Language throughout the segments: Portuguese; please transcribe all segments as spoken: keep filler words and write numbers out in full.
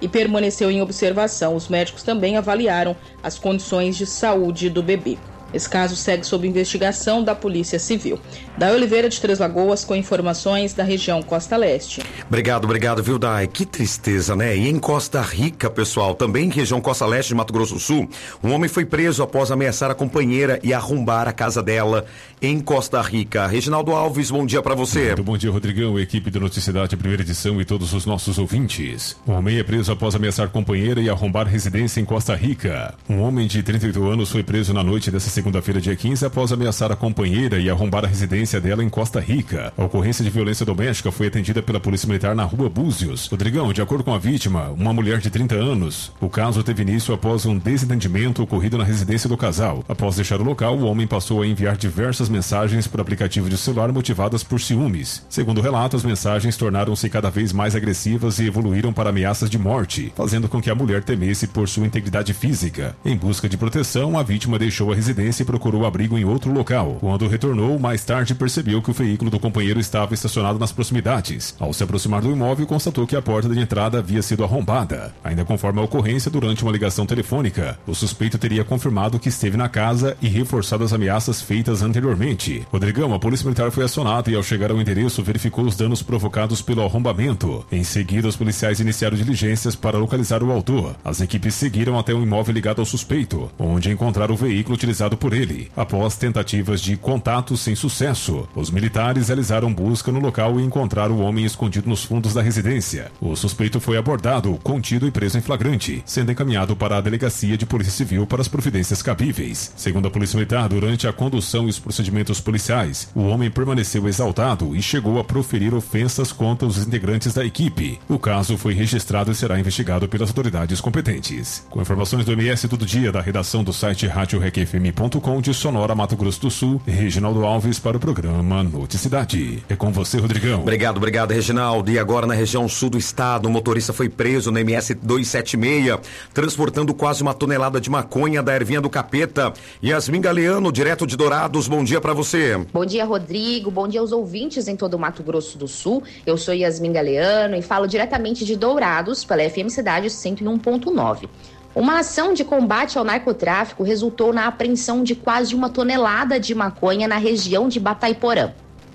e permaneceu em observação. Os médicos também avaliaram as condições de saúde do bebê. Esse caso segue sob investigação da Polícia Civil. Daí Oliveira, de Três Lagoas, com informações da região Costa Leste. Obrigado, obrigado, viu, Dai? Que tristeza, né? E em Costa Rica, pessoal, também região Costa Leste de Mato Grosso do Sul, um homem foi preso após ameaçar a companheira e arrombar a casa dela em Costa Rica. Reginaldo Alves, bom dia pra você. Muito bom dia, Rodrigão, equipe do Noticiedade Primeira Edição e todos os nossos ouvintes. Um homem é preso após ameaçar companheira e arrombar residência em Costa Rica. Um homem de trinta e oito anos foi preso na noite dessa segunda segunda-feira, dia quinze, após ameaçar a companheira e arrombar a residência dela em Costa Rica. A ocorrência de violência doméstica foi atendida pela Polícia Militar na Rua Búzios. Rodrigão, de acordo com a vítima, uma mulher de trinta anos, o caso teve início após um desentendimento ocorrido na residência do casal. Após deixar o local, o homem passou a enviar diversas mensagens por aplicativo de celular motivadas por ciúmes. Segundo o relato, as mensagens tornaram-se cada vez mais agressivas e evoluíram para ameaças de morte, fazendo com que a mulher temesse por sua integridade física. Em busca de proteção, a vítima deixou a residência e procurou abrigo em outro local. Quando retornou, mais tarde percebeu que o veículo do companheiro estava estacionado nas proximidades. Ao se aproximar do imóvel, constatou que a porta de entrada havia sido arrombada. Ainda conforme a ocorrência, durante uma ligação telefônica, o suspeito teria confirmado que esteve na casa e reforçado as ameaças feitas anteriormente. Rodrigão, a Polícia Militar foi acionada e, ao chegar ao endereço, verificou os danos provocados pelo arrombamento. Em seguida, os policiais iniciaram diligências para localizar o autor. As equipes seguiram até um imóvel ligado ao suspeito, onde encontraram o veículo utilizado por ele. Após tentativas de contato sem sucesso, os militares realizaram busca no local e encontraram o homem escondido nos fundos da residência. O suspeito foi abordado, contido e preso em flagrante, sendo encaminhado para a Delegacia de Polícia Civil para as providências cabíveis. Segundo a Polícia Militar, durante a condução e os procedimentos policiais, o homem permaneceu exaltado e chegou a proferir ofensas contra os integrantes da equipe. O caso foi registrado e será investigado pelas autoridades competentes. Com informações do M S Todo Dia, da redação do site rádio rec f m ponto com de Sonora, Mato Grosso do Sul, Reginaldo Alves para o programa Noticiedade. É com você, Rodrigão. Obrigado, obrigado, Reginaldo. E agora na região sul do estado, um motorista foi preso no M S duzentos e setenta e seis, transportando quase uma tonelada de maconha da ervinha do capeta. Yasmin Galeano, direto de Dourados, bom dia para você. Bom dia, Rodrigo. Bom dia aos ouvintes em todo o Mato Grosso do Sul. Eu sou Yasmin Galeano e falo diretamente de Dourados pela F M Cidade cento e um ponto nove. Uma ação de combate ao narcotráfico resultou na apreensão de quase uma tonelada de maconha na região de Batayporã.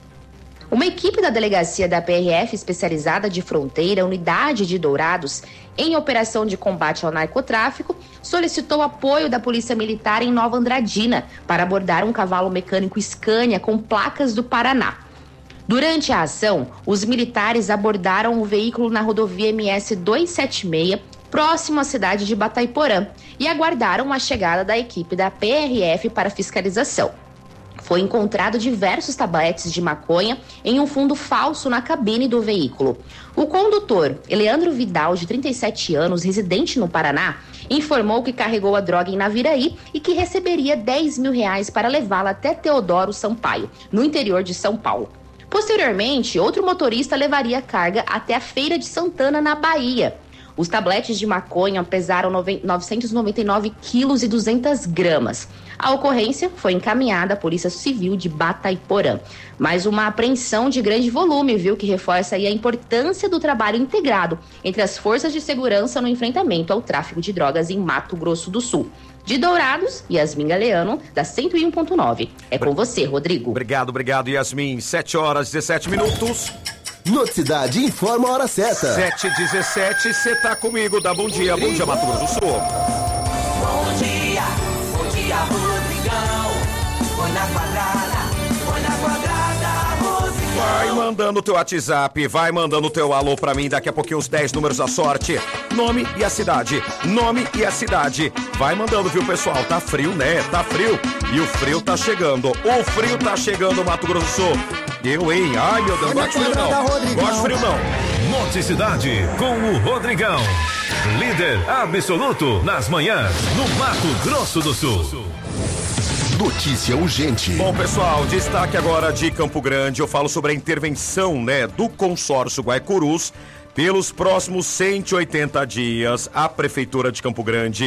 Uma equipe da delegacia da P R F especializada de fronteira, unidade de Dourados, em operação de combate ao narcotráfico, solicitou apoio da Polícia Militar em Nova Andradina para abordar um cavalo mecânico Scania com placas do Paraná. Durante a ação, os militares abordaram o veículo na rodovia M S duzentos e setenta e seis, próximo à cidade de Batayporã, e aguardaram a chegada da equipe da P R F para fiscalização. Foi encontrado diversos tabletes de maconha em um fundo falso na cabine do veículo. O condutor, Eleandro Vidal, de trinta e sete anos, residente no Paraná, informou que carregou a droga em Naviraí e que receberia dez mil reais para levá-la até Teodoro Sampaio, no interior de São Paulo. Posteriormente, outro motorista levaria a carga até a Feira de Santana, na Bahia. Os tabletes de maconha pesaram novecentos e noventa e nove quilos e duzentas gramas. A ocorrência foi encaminhada à Polícia Civil de Batayporã. Mais uma apreensão de grande volume, viu, que reforça aí a importância do trabalho integrado entre as forças de segurança no enfrentamento ao tráfico de drogas em Mato Grosso do Sul. De Dourados, Yasmin Galeano, da cento e um ponto nove. É com você, Rodrigo. Obrigado, obrigado, Yasmin. sete horas e dezessete minutos. Noticiedade informa a hora certa. sete e dezessete, você tá comigo, dá bom dia, bom dia, Mato Grosso do Sul. Bom dia, bom dia, Rodrigão. Põe na quadrada, põe na quadrada, Rodrigão. Vai mandando o teu WhatsApp, vai mandando o teu alô pra mim, daqui a pouquinho os dez números da sorte. Nome e a cidade, nome e a cidade. Vai mandando, viu, pessoal? Tá frio, né? Tá frio. E o frio tá chegando. O frio tá chegando, Mato Grosso do Sul. Eu, hein? Ai, meu Deus, não gosto de frio não. Gosto de frio não. Noticidade com o Rodrigão. Líder absoluto nas manhãs no Mato Grosso do Sul. Notícia urgente. Bom, pessoal, destaque agora de Campo Grande. Eu falo sobre a intervenção, né, do consórcio Guaicurus. Pelos próximos cento e oitenta dias, a Prefeitura de Campo Grande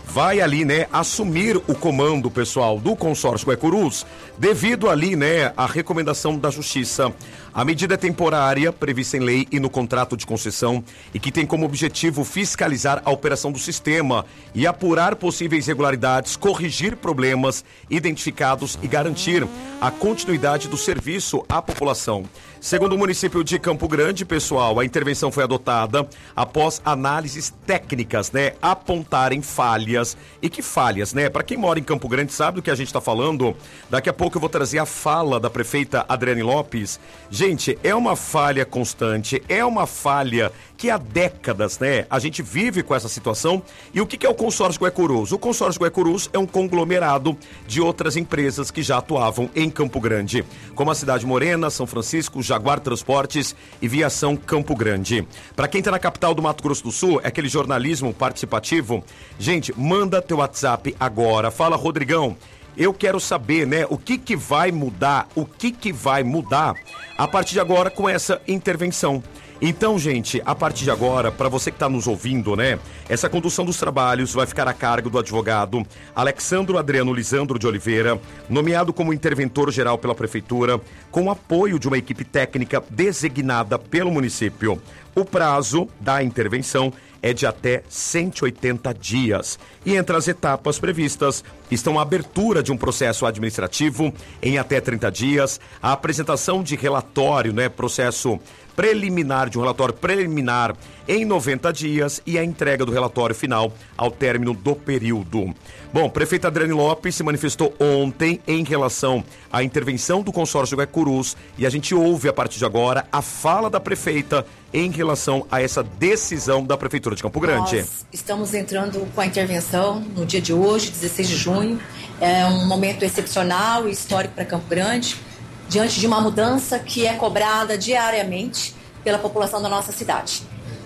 vai ali, né, assumir o comando, pessoal, do consórcio Guaicurus, devido ali, né, à recomendação da Justiça. A medida é temporária, prevista em lei e no contrato de concessão, e que tem como objetivo fiscalizar a operação do sistema e apurar possíveis irregularidades, corrigir problemas identificados e garantir a continuidade do serviço à população. Segundo o município de Campo Grande, pessoal, a intervenção foi adotada após análises técnicas, né, apontarem falhas. E que falhas, né? Para quem mora em Campo Grande sabe do que a gente está falando. Daqui a pouco eu vou trazer a fala da prefeita Adriane Lopes. Gente, é uma falha constante, é uma falha que há décadas, né, a gente vive com essa situação. E o que, que é o consórcio Guaicurus? O consórcio Guaicurus é um conglomerado de outras empresas que já atuavam em Campo Grande, como a Cidade Morena, São Francisco, Jaguar Transportes e Viação Campo Grande. Para quem está na capital do Mato Grosso do Sul, é aquele jornalismo participativo. Gente, manda teu WhatsApp agora. Fala, Rodrigão. Eu quero saber, né, o que que vai mudar, o que que vai mudar a partir de agora com essa intervenção. Então, gente, a partir de agora, para você que está nos ouvindo, né, essa condução dos trabalhos vai ficar a cargo do advogado Alexandro Adriano Lisandro de Oliveira, nomeado como interventor geral pela prefeitura, com apoio de uma equipe técnica designada pelo município. O prazo da intervenção é de até cento e oitenta dias. E entre as etapas previstas estão a abertura de um processo administrativo em até trinta dias, a apresentação de relatório, né, processo preliminar, de um relatório preliminar em noventa dias e a entrega do relatório final ao término do período. Bom, prefeita Adriane Lopes se manifestou ontem em relação à intervenção do consórcio Guaicurus e a gente ouve a partir de agora a fala da prefeita em relação a essa decisão da Prefeitura de Campo Grande. Nós estamos entrando com a intervenção no dia de hoje, dezesseis de junho. É um momento excepcional e histórico para Campo Grande, diante de uma mudança que é cobrada diariamente pela população da nossa cidade.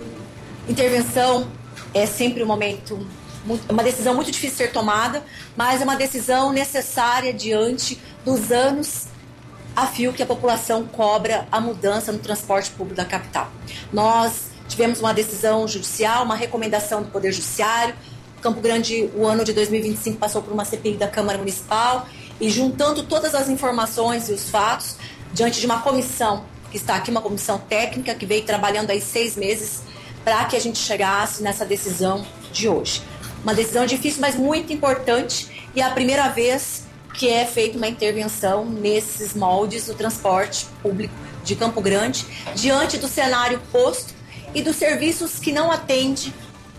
Intervenção é sempre um momento, uma decisão muito difícil de ser tomada, mas é uma decisão necessária diante dos anos a fio que a população cobra a mudança no transporte público da capital. Nós tivemos uma decisão judicial, uma recomendação do Poder Judiciário. Campo Grande, o ano de dois mil e vinte e cinco, passou por uma C P I da Câmara Municipal e juntando todas as informações e os fatos, diante de uma comissão, que está aqui, uma comissão técnica, que veio trabalhando aí seis meses para que a gente chegasse nessa decisão de hoje. Uma decisão difícil, mas muito importante, e é a primeira vez que é feita uma intervenção nesses moldes do transporte público de Campo Grande, diante do cenário posto e dos serviços que não atende.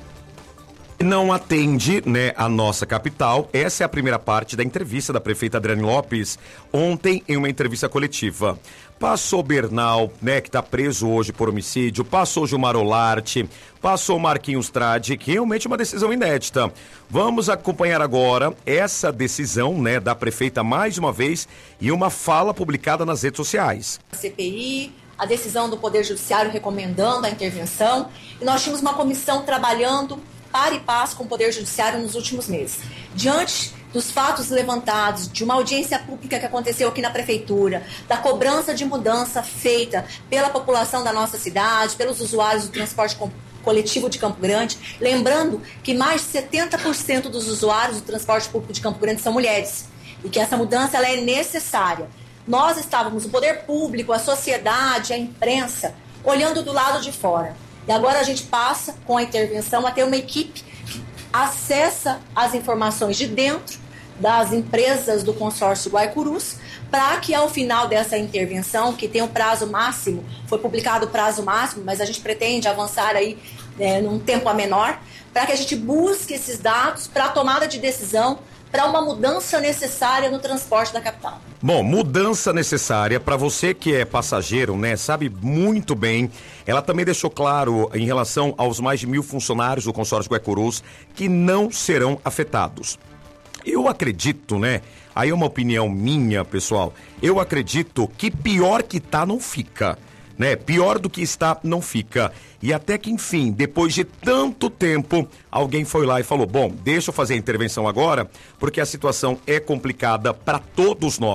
Não atende, né, a nossa capital. Essa é a primeira parte da entrevista da prefeita Adriane Lopes ontem em uma entrevista coletiva. Passou Bernal, né, que está preso hoje por homicídio, passou Gilmar Olarte, passou Marquinhos Tradi, que realmente é uma decisão inédita. Vamos acompanhar agora essa decisão, né, da prefeita mais uma vez e uma fala publicada nas redes sociais. A C P I, a decisão do Poder Judiciário recomendando a intervenção, e nós tínhamos uma comissão trabalhando par e passo com o Poder Judiciário nos últimos meses. Diante dos fatos levantados, de uma audiência pública que aconteceu aqui na Prefeitura, da cobrança de mudança feita pela população da nossa cidade, pelos usuários do transporte coletivo de Campo Grande, lembrando que mais de setenta por cento dos usuários do transporte público de Campo Grande são mulheres, e que essa mudança ela é necessária. Nós estávamos, o poder público, a sociedade, a imprensa, olhando do lado de fora. E agora a gente passa, com a intervenção, a ter uma equipe que acessa as informações de dentro das empresas do consórcio Guaicurus, para que ao final dessa intervenção, que tem um prazo máximo, foi publicado o prazo máximo, mas a gente pretende avançar aí é, num tempo a menor, para que a gente busque esses dados para a tomada de decisão, para uma mudança necessária no transporte da capital. Bom, mudança necessária para você que é passageiro, né? Sabe muito bem. Ela também deixou claro em relação aos mais de mil funcionários do consórcio Guaicurus que não serão afetados. Eu acredito, né? Aí é uma opinião minha, pessoal. Eu acredito que pior que tá não fica, né? Pior do que está não fica. E até que, enfim, depois de tanto tempo, alguém foi lá e falou, bom, deixa eu fazer a intervenção agora, porque a situação é complicada para todos nós.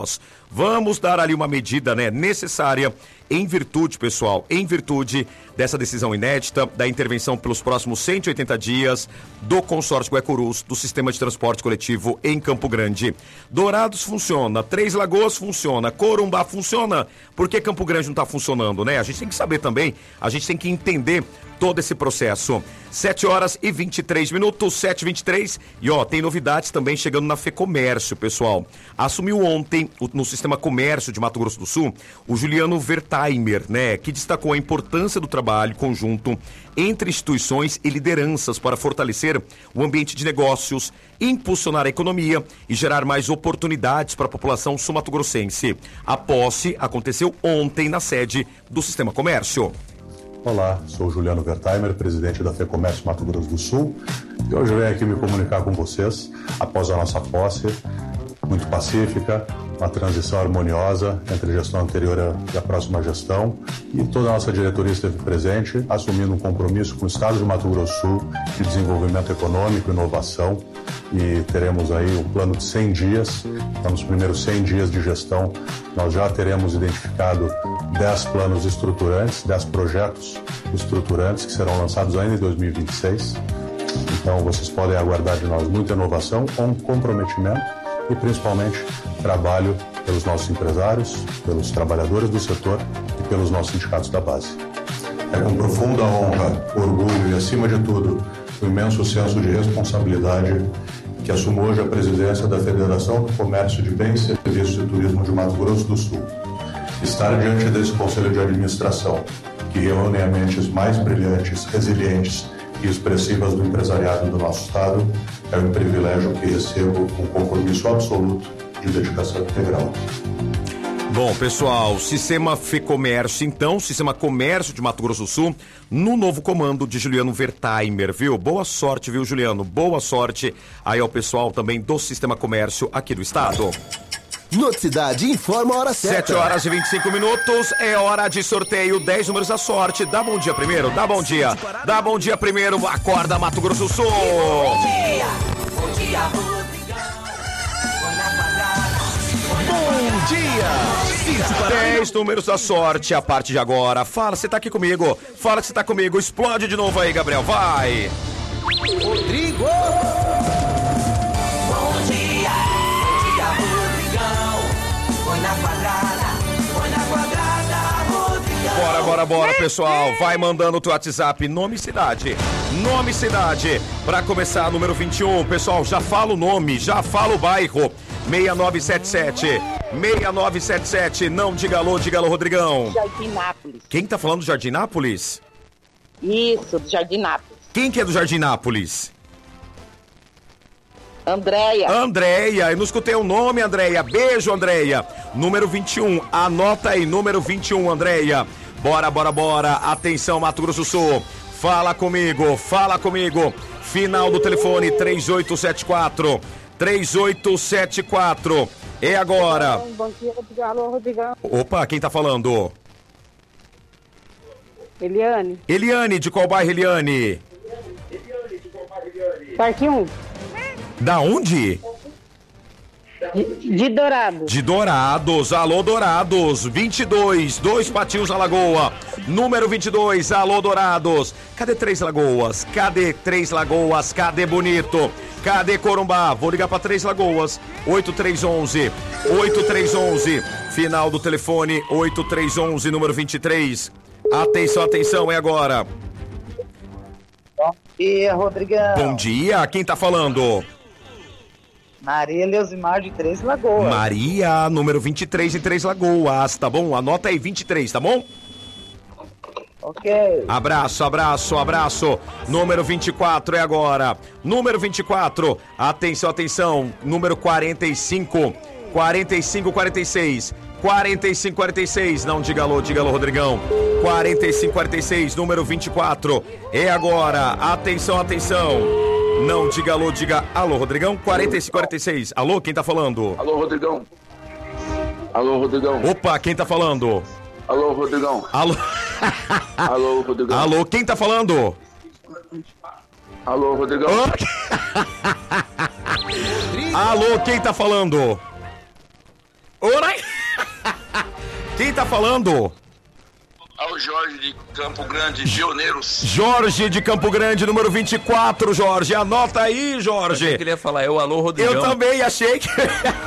Vamos dar ali uma medida, né, necessária em virtude, pessoal, em virtude dessa decisão inédita, da intervenção pelos próximos cento e oitenta dias do consórcio Guaicurus, do sistema de transporte coletivo em Campo Grande. Dourados funciona, Três Lagoas funciona, Corumbá funciona. Por que Campo Grande não está funcionando, né? A gente tem que saber também, a gente tem que entender todo esse processo. sete horas e vinte e três minutos, sete e vinte e três. E ó, tem novidades também chegando na FEComércio, pessoal. Assumiu ontem, no Sistema Comércio de Mato Grosso do Sul, o Juliano Wertheimer, né? Que destacou a importância do trabalho conjunto entre instituições e lideranças para fortalecer o ambiente de negócios, impulsionar a economia e gerar mais oportunidades para a população sul-mato-grossense. A posse aconteceu ontem na sede do Sistema Comércio. Olá, sou Juliano Wertheimer, presidente da FEComércio Mato Grosso do Sul, e hoje venho aqui me comunicar com vocês após a nossa posse, muito pacífica, uma transição harmoniosa entre a gestão anterior e a próxima gestão, e toda a nossa diretoria esteve presente, assumindo um compromisso com o Estado de Mato Grosso do Sul de desenvolvimento econômico e inovação, e teremos aí um plano de cem dias. Então, nos primeiros cem dias de gestão, nós já teremos identificado dez planos estruturantes, dez projetos estruturantes que serão lançados ainda em dois mil e vinte e seis. Então, vocês podem aguardar de nós muita inovação, um comprometimento e, principalmente, trabalho pelos nossos empresários, pelos trabalhadores do setor e pelos nossos sindicatos da base. É com profunda honra, orgulho e, acima de tudo, o imenso senso de responsabilidade que assumo hoje a presidência da Federação do Comércio de Bens, Serviços e Turismo de Mato Grosso do Sul. Estar diante desse Conselho de Administração, que reúne as mentes mais brilhantes, resilientes e expressivas do empresariado do nosso Estado, é um privilégio que recebo com um compromisso absoluto de dedicação integral. Bom, pessoal, Sistema FEComércio, então, Sistema Comércio de Mato Grosso do Sul, no novo comando de Juliano Wertheimer, viu? Boa sorte, viu, Juliano? Boa sorte aí ao pessoal também do Sistema Comércio aqui do estado. Noticidade informa a hora certa. sete horas e vinte e cinco minutos, é hora de sorteio, dez números da sorte. Dá bom dia primeiro, dá bom dia. Dá bom dia primeiro, acorda Mato Grosso do Sul. Bom dia, bom dia, Rodrigão. Bom dia! dez números da sorte a partir de agora. Fala, você tá aqui comigo. Fala que você tá comigo. Explode de novo aí, Gabriel. Vai! Rodrigo! Bom dia, bom dia, Rodrigão. Põe na quadrada, põe na quadrada, Rodrigão. Bora, bora, bora, pessoal. Vai mandando o teu WhatsApp, nome e cidade. Nome e cidade. Pra começar, número vinte e um. Pessoal, já fala o nome, já fala o bairro. seis nove sete sete. seis nove sete sete. Não diga alô, diga alô, Rodrigão. Jardinápolis. Quem tá falando do Jardinápolis? Isso, do Jardinápolis. Quem que é do Jardinápolis? Andréia. Andréia, eu não escutei o nome, Andréia. Beijo, Andréia. Número vinte e um, anota aí, número vinte e um, Andréia. Bora, bora, bora. Atenção, Mato Grosso do Sul. Fala comigo, fala comigo. Final do telefone três oito sete quatro. três oito sete quatro. É agora. Bom dia, alô, Rodrigão. Opa, quem tá falando? Eliane. Eliane, de qual bairro, Eliane? Parque um. Da onde? De, de Dourados. De Dourados, alô Dourados, vinte e dois, dois patinhos na Lagoa, número vinte e dois, alô Dourados, cadê Três Lagoas, cadê Três Lagoas, cadê Bonito, cadê Corumbá, vou ligar pra Três Lagoas, oito três um um, oito três um um, final do telefone oito três um um, número vinte e três, atenção, atenção, é agora. Bom dia, Rodrigão. Bom dia, quem tá falando? Maria Leusimar de Três Lagoas. Maria, número vinte e três em Três Lagoas, tá bom? Anota aí, vinte e três, tá bom? Ok. Abraço, abraço, abraço. Número vinte e quatro é agora. Número vinte e quatro, atenção, atenção. Número quarenta e cinco, quarenta e cinco, quarenta e seis. quarenta e cinco, quarenta e seis, não diga alô, diga alô, Rodrigão. quarenta e cinco, quarenta e seis, número vinte e quatro, é agora. Atenção, atenção. Não diga alô, diga alô, Rodrigão. quarenta e cinco, quarenta e seis. Alô, quem tá falando? Alô, Rodrigão. Alô, Rodrigão. Opa, quem tá falando? Alô, Rodrigão. Alô. Alô, Rodrigão. Alô, quem tá falando? Alô, Rodrigão. Alô, quem tá falando? Ora! Quem tá falando? Ao Jorge de Campo Grande, Pioneiros. Jorge de Campo Grande, número vinte e quatro, Jorge. Anota aí, Jorge. Eu achei que ele ia falar, eu, alô, Rodrigão. Eu também achei que...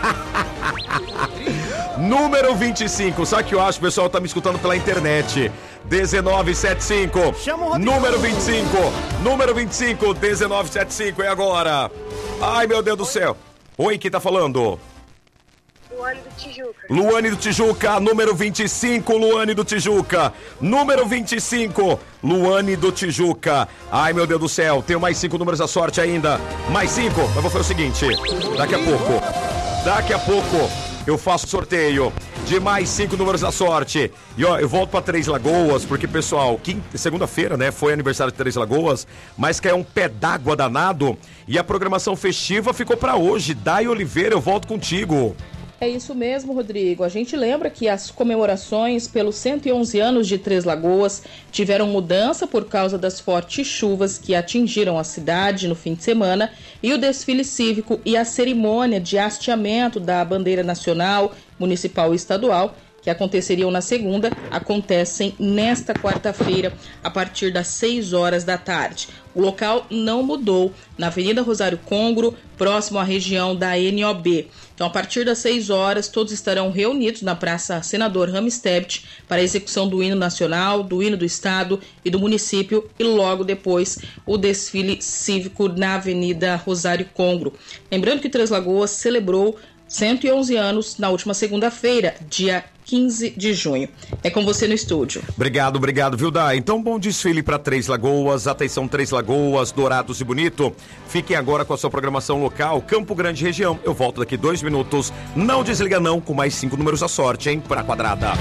Número vinte e cinco, sabe que eu acho? O pessoal tá me escutando pela internet. dezenove setenta e cinco. Chama o Rodrigão. Número vinte e cinco. Número vinte e cinco, dezenove setenta e cinco. E agora? Ai, meu Deus do céu. Oi, quem tá falando? Luane do Tijuca. Luane do Tijuca, número vinte e cinco, Luane do Tijuca. Número vinte e cinco, Luane do Tijuca. Ai, meu Deus do céu, tenho mais cinco números da sorte ainda. Mais cinco, mas vou fazer o seguinte, daqui a pouco, daqui a pouco eu faço sorteio de mais cinco números da sorte. E ó, eu volto pra Três Lagoas, porque, pessoal, quinta, segunda-feira, né, foi aniversário de Três Lagoas, mas caiu um pé d'água danado e a programação festiva ficou pra hoje. Dai Oliveira, eu volto contigo. É isso mesmo, Rodrigo. A gente lembra que as comemorações pelos cento e onze anos de Três Lagoas tiveram mudança por causa das fortes chuvas que atingiram a cidade no fim de semana, e o desfile cívico e a cerimônia de hasteamento da bandeira nacional, municipal e estadual, que aconteceriam na segunda, acontecem nesta quarta-feira, a partir das seis horas da tarde. O local não mudou, na Avenida Rosário Congro, próximo à região da N O B. Então, a partir das seis horas, todos estarão reunidos na Praça Senador Ramstedt para a execução do hino nacional, do hino do estado e do município, e logo depois o desfile cívico na Avenida Rosário Congro. Lembrando que Três Lagoas celebrou cento e onze anos na última segunda-feira, dia quinze de junho. É com você no estúdio. Obrigado, obrigado, viu, Dai? Então, bom desfile para Três Lagoas. Atenção, Três Lagoas, Dourados e Bonito. Fiquem agora com a sua programação local, Campo Grande região. Eu volto daqui dois minutos. Não desliga não, com mais cinco números da sorte, hein? Pra quadrada.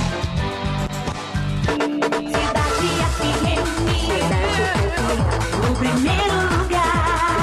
No primeiro lugar,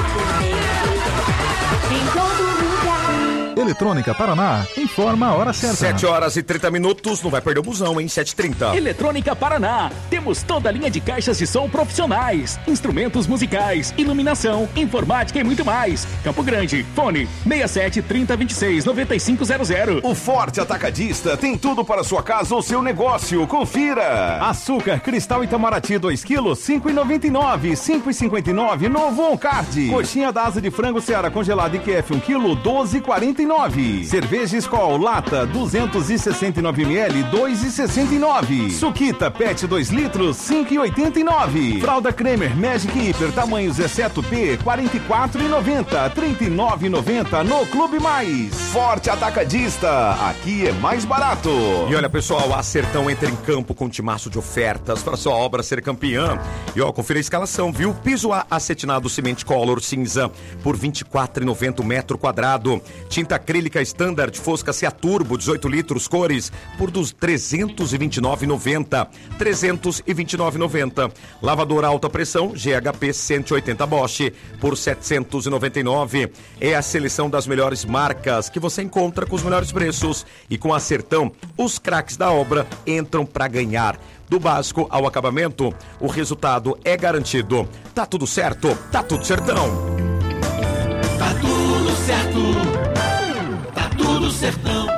em todo lugar. Eletrônica Paraná, informa a hora certa. sete horas e trinta minutos, não vai perder o busão, hein? sete e trinta. Eletrônica Paraná, temos toda a linha de caixas de som profissionais, instrumentos musicais, iluminação, informática e muito mais. Campo Grande, fone seis sete, trinta, vinte e seis, noventa e cinco zero zero. O Forte Atacadista tem tudo para sua casa ou seu negócio, confira. Açúcar Cristal Itamaraty dois quilos, cinco reais e noventa e nove centavos, cinco reais e cinquenta e nove centavos, novo Oncard. Coxinha da asa de frango Seara congelada I Q F um quilo, doze reais e quarenta e nove centavos. Cerveja Skol Lata duzentos e sessenta e nove mililitros, dois reais e sessenta e nove centavos. Suquita Pet dois litros, cinco reais e oitenta e nove centavos. Fralda Cremer Magic Hiper tamanhos exceto P, quarenta e quatro reais e noventa centavos, trinta e nove reais e noventa centavos no Clube Mais. Forte Atacadista, aqui é mais barato. E olha, pessoal, a Sertão entra em campo com um timaço de ofertas para sua obra ser campeã. E ó, confira a escalação, viu? Piso A acetinado Cement Color cinza por vinte e quatro reais e noventa centavos metro quadrado. Tinta acrílica Standard Fosca C A Turbo dezoito litros cores por dos trezentos e vinte e nove reais e noventa centavos. trezentos e vinte e nove reais e noventa centavos. Lavadora alta pressão G H P cento e oitenta Bosch por setecentos e noventa e nove reais. É a seleção das melhores marcas que você encontra com os melhores preços. E com a Sertão, os craques da obra entram para ganhar. Do básico ao acabamento, o resultado é garantido. Tá tudo certo? Tá tudo certão. Tá tudo certo. Tá tudo certão.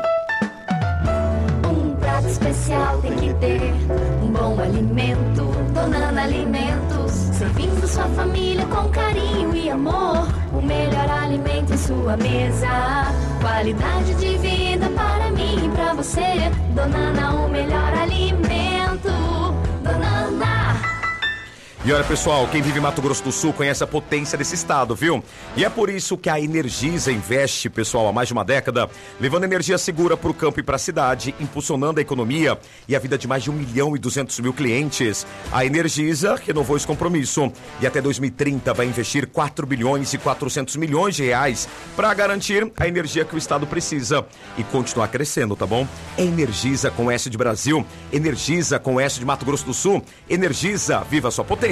Um prato especial tem que ter um bom alimento. Donana Alimentos, servindo sua família com carinho e amor. O melhor alimento em sua mesa. Qualidade de vida para mim e pra você. Donana, o melhor alimento. Donana. E olha, pessoal, quem vive em Mato Grosso do Sul conhece a potência desse estado, viu? E é por isso que a Energisa investe, pessoal, há mais de uma década, levando energia segura para o campo e para a cidade, impulsionando a economia e a vida de mais de um milhão e duzentos mil clientes. A Energisa renovou esse compromisso e até dois mil e trinta vai investir quatro bilhões e quatrocentos milhões de reais para garantir a energia que o estado precisa e continuar crescendo, tá bom? É Energisa com S de Brasil, Energisa com S de Mato Grosso do Sul, Energisa, viva a sua potência.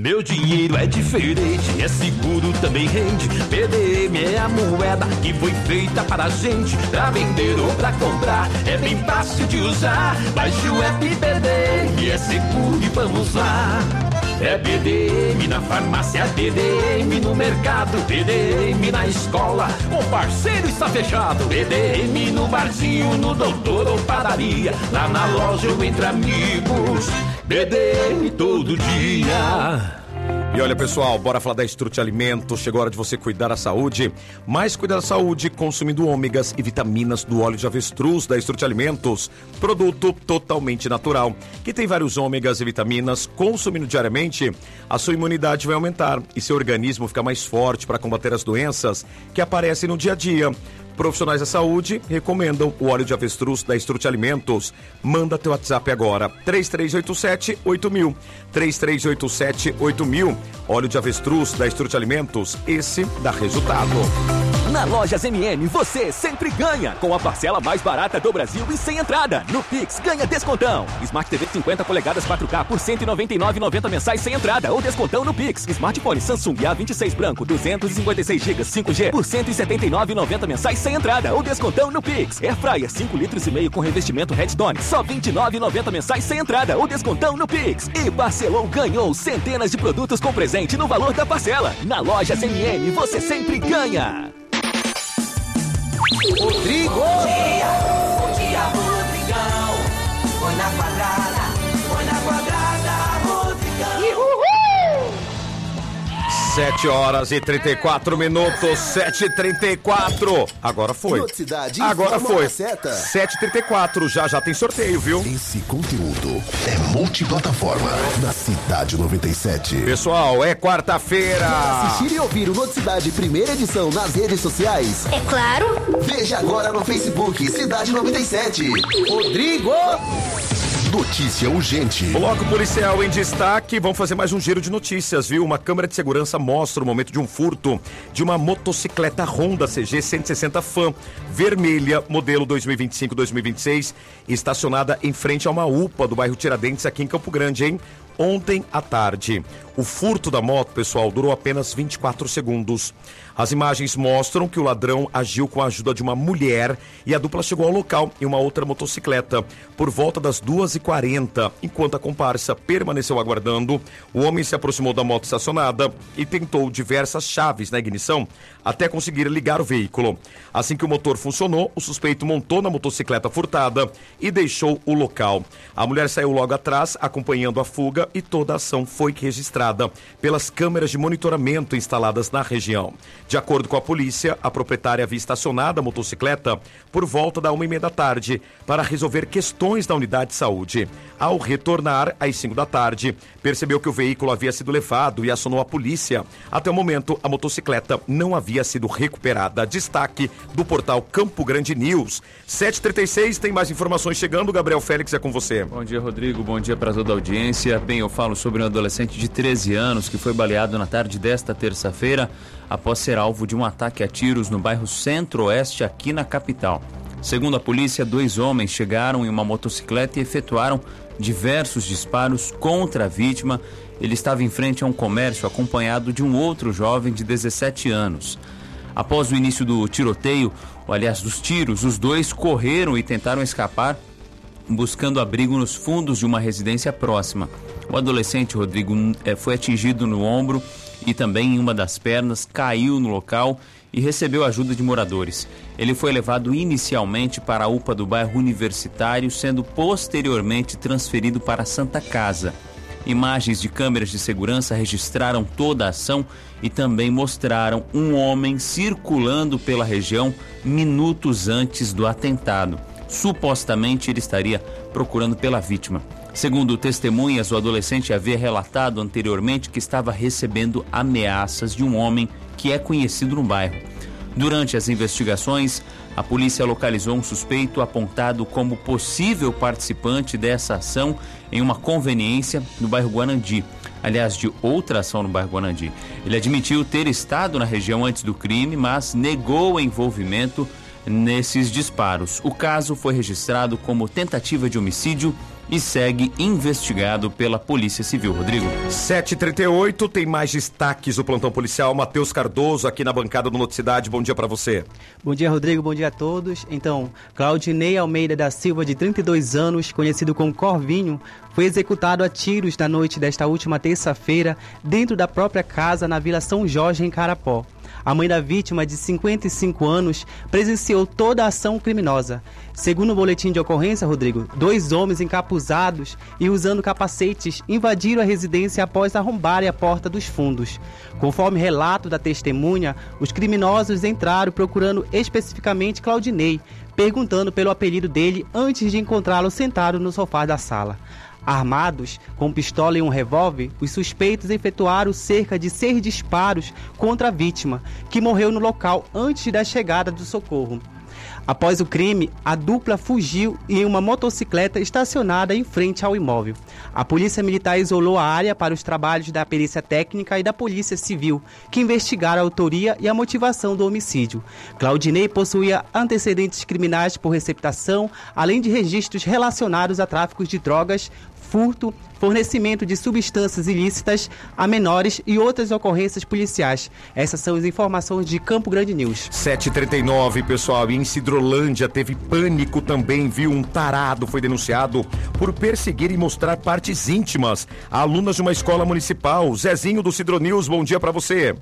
meu dinheiro é diferente, é seguro, também rende. P D M é a moeda que foi feita para a gente, pra vender ou pra comprar, é bem fácil de usar. Baixe o app P D M, é seguro e vamos lá. É B D M na farmácia, B D M no mercado, B D M na escola, com parceiro está fechado. B D M no barzinho, no doutor ou padaria, lá na loja ou entre amigos. B D M todo dia. E olha, pessoal, bora falar da Estrute Alimentos. Chegou a hora de você cuidar da saúde, mas cuidar da saúde consumindo ômegas e vitaminas do óleo de avestruz da Estrute Alimentos. Produto totalmente natural, que tem vários ômegas e vitaminas. Consumindo diariamente, a sua imunidade vai aumentar e seu organismo fica mais forte para combater as doenças que aparecem no dia a dia. Profissionais da saúde recomendam o óleo de avestruz da Estrute Alimentos. Manda teu WhatsApp agora, três três oito sete oito mil, três três oito sete oito mil. Óleo de avestruz da Estrute Alimentos, esse dá resultado. Na Lojas M M, você sempre ganha. Com a parcela mais barata do Brasil e sem entrada. No Pix, ganha descontão. Smart T V cinquenta polegadas quatro K por cento e noventa e nove reais e noventa centavos mensais sem entrada ou descontão no Pix. Smartphone Samsung A vinte e seis branco, duzentos e cinquenta e seis gigas cinco G por cento e setenta e nove reais e noventa centavos mensais sem entrada ou descontão no Pix. Air Fryer cinco litros e meio com revestimento Redstone, só vinte e nove reais e noventa centavos mensais sem entrada ou descontão no Pix. E parcelou, ganhou centenas de produtos com presente no valor da parcela. Na Lojas M M, você sempre ganha. Rodrigo! Bom dia, bom dia, Rodrigão. Põe na quadrada, põe na quadrada, Rodrigão. E uhul! sete horas e trinta e quatro minutos, sete e trinta e quatro. Agora foi. Noticidade, Agora foi. Seta. sete e trinta e quatro, já já tem sorteio, viu? Esse conteúdo é multiplataforma na Cidade noventa e sete. Pessoal, é quarta-feira. Para assistir e ouvir o Noticidade primeira edição nas redes sociais. É claro. Veja agora no Facebook Cidade noventa e sete. Rodrigo! Notícia urgente. Bloco policial em destaque. Vamos fazer mais um giro de notícias, viu? Uma câmera de segurança mostra o momento de um furto de uma motocicleta Honda C G cento e sessenta Fan vermelha, modelo dois mil e vinte e cinco dois mil e vinte e seis, estacionada em frente a uma U P A do bairro Tiradentes, aqui em Campo Grande, hein? Ontem à tarde. O furto da moto, pessoal, durou apenas vinte e quatro segundos. As imagens mostram que o ladrão agiu com a ajuda de uma mulher e a dupla chegou ao local em uma outra motocicleta por volta das duas e quarenta. Enquanto a comparsa permaneceu aguardando, o homem se aproximou da moto estacionada e tentou diversas chaves na ignição até conseguir ligar o veículo. Assim que o motor funcionou, o suspeito montou na motocicleta furtada e deixou o local. A mulher saiu logo atrás, acompanhando a fuga, e toda a ação foi registrada pelas câmeras de monitoramento instaladas na região. De acordo com a polícia, a proprietária havia estacionado a motocicleta por volta da uma e meia da tarde para resolver questões da unidade de saúde. Ao retornar às cinco da tarde, percebeu que o veículo havia sido levado e acionou a polícia. Até o momento, a motocicleta não havia sido recuperada. Destaque do portal Campo Grande News. sete e trinta e seis, tem mais informações chegando. Gabriel Félix, é com você. Bom dia, Rodrigo. Bom dia para toda a audiência. Bem, eu falo sobre um adolescente de treze anos que foi baleado na tarde desta terça-feira após ser alvo de um ataque a tiros no bairro Centro-Oeste, aqui na capital. Segundo a polícia, dois homens chegaram em uma motocicleta e efetuaram diversos disparos contra a vítima. Ele estava em frente a um comércio acompanhado de um outro jovem de dezessete anos. Após o início do tiroteio, ou aliás dos tiros, os dois correram e tentaram escapar, buscando abrigo nos fundos de uma residência próxima. O adolescente, Rodrigo, foi atingido no ombro e também em uma das pernas, caiu no local e recebeu ajuda de moradores. Ele foi levado inicialmente para a U P A do bairro Universitário, sendo posteriormente transferido para a Santa Casa. Imagens de câmeras de segurança registraram toda a ação e também mostraram um homem circulando pela região minutos antes do atentado. Supostamente ele estaria procurando pela vítima. Segundo testemunhas, o adolescente havia relatado anteriormente que estava recebendo ameaças de um homem que é conhecido no bairro. Durante as investigações, a polícia localizou um suspeito apontado como possível participante dessa ação em uma conveniência no bairro Guanandi. Aliás, de outra ação no bairro Guanandi. Ele admitiu ter estado na região antes do crime, mas negou o envolvimento nesses disparos. O caso foi registrado como tentativa de homicídio e segue investigado pela Polícia Civil. Rodrigo. sete e trinta e oito, tem mais destaques do plantão policial. Matheus Cardoso aqui na bancada do Noticidade. Bom dia para você. Bom dia, Rodrigo. Bom dia a todos. Então, Claudinei Almeida da Silva, de trinta e dois anos, conhecido como Corvinho, foi executado a tiros na noite desta última terça-feira dentro da própria casa na Vila São Jorge, em Carapó. A mãe da vítima, de cinquenta e cinco anos, presenciou toda a ação criminosa. Segundo o boletim de ocorrência, Rodrigo, dois homens encapuzados e usando capacetes invadiram a residência após arrombarem a porta dos fundos. Conforme relato da testemunha, os criminosos entraram procurando especificamente Claudinei, perguntando pelo apelido dele antes de encontrá-lo sentado no sofá da sala. Armados com pistola e um revólver, os suspeitos efetuaram cerca de seis disparos contra a vítima, que morreu no local antes da chegada do socorro. Após o crime, a dupla fugiu em uma motocicleta estacionada em frente ao imóvel. A Polícia Militar isolou a área para os trabalhos da perícia técnica e da Polícia Civil, que investigaram a autoria e a motivação do homicídio. Claudinei possuía antecedentes criminais por receptação, além de registros relacionados a tráfico de drogas, furto, fornecimento de substâncias ilícitas a menores e outras ocorrências policiais. Essas são as informações de Campo Grande News. sete e trinta e nove, pessoal, e em Sidrolândia teve pânico também, viu? Um tarado foi denunciado por perseguir e mostrar partes íntimas a alunas de uma escola municipal. Zezinho do Sidro News, bom dia pra você.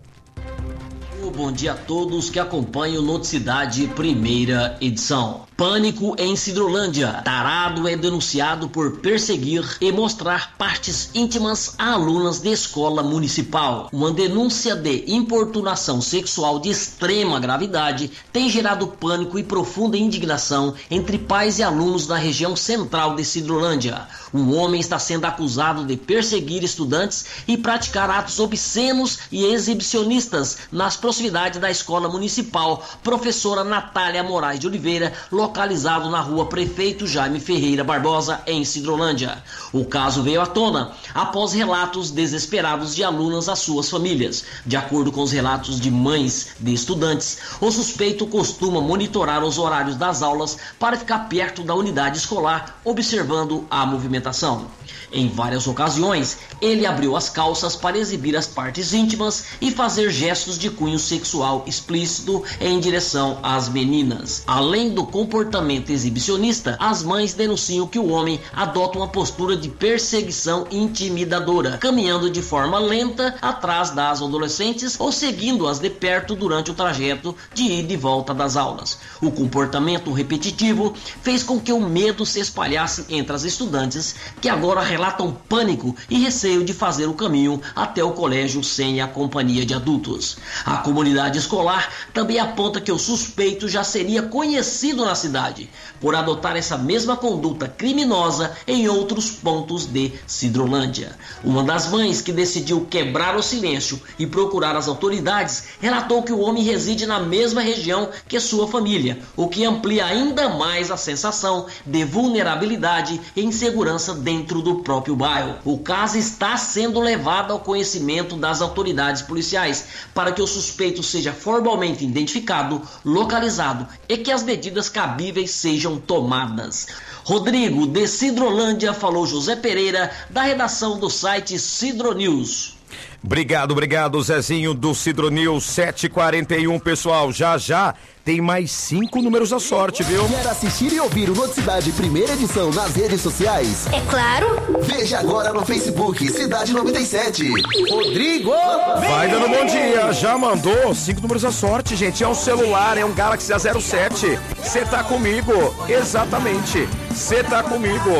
Bom dia a todos que acompanham o Noticidade primeira edição. Pânico em Sidrolândia. Tarado é denunciado por perseguir e mostrar partes íntimas a alunas de escola municipal. Uma denúncia de importunação sexual de extrema gravidade tem gerado pânico e profunda indignação entre pais e alunos da região central de Sidrolândia. Um homem está sendo acusado de perseguir estudantes e praticar atos obscenos e exibicionistas nas proximidades da escola municipal Professora Natália Moraes de Oliveira, localizado na rua Prefeito Jaime Ferreira Barbosa, em Sidrolândia. O caso veio à tona após relatos desesperados de alunas às suas famílias. De acordo com os relatos de mães de estudantes, o suspeito costuma monitorar os horários das aulas para ficar perto da unidade escolar, observando a movimentação. Em várias ocasiões, ele abriu as calças para exibir as partes íntimas e fazer gestos de cunho sexual explícito em direção às meninas. Além do comportamento exibicionista, as mães denunciam que o homem adota uma postura de perseguição intimidadora, caminhando de forma lenta atrás das adolescentes ou seguindo-as de perto durante o trajeto de ida e volta das aulas. O comportamento repetitivo fez com que o medo se espalhasse entre as estudantes, que agora relatam pânico e receio de fazer o caminho até o colégio sem a companhia de adultos. A comunidade escolar também aponta que o suspeito já seria conhecido na cidade por adotar essa mesma conduta criminosa em outros pontos de Sidrolândia. Uma das mães, que decidiu quebrar o silêncio e procurar as autoridades, relatou que o homem reside na mesma região que sua família, o que amplia ainda mais a sensação de vulnerabilidade e insegurança dentro do próprio bairro. O caso está sendo levado ao conhecimento das autoridades policiais para que o suspeito seja formalmente identificado, localizado e que as medidas cabíveis sejam tomadas. Rodrigo, de Sidrolândia, falou José Pereira, da redação do site Sidro News. Obrigado, obrigado, Zezinho do Sidro News. sete e quarenta e um, pessoal, já já tem mais cinco números da sorte, viu? Quer assistir e ouvir o Noticidade primeira edição nas redes sociais? É claro! Veja agora no Facebook Cidade noventa e sete. Rodrigo! Vai dando bom dia, já mandou cinco números da sorte, gente. É um celular, é um Galaxy A zero sete. Você tá comigo, exatamente. Você tá comigo.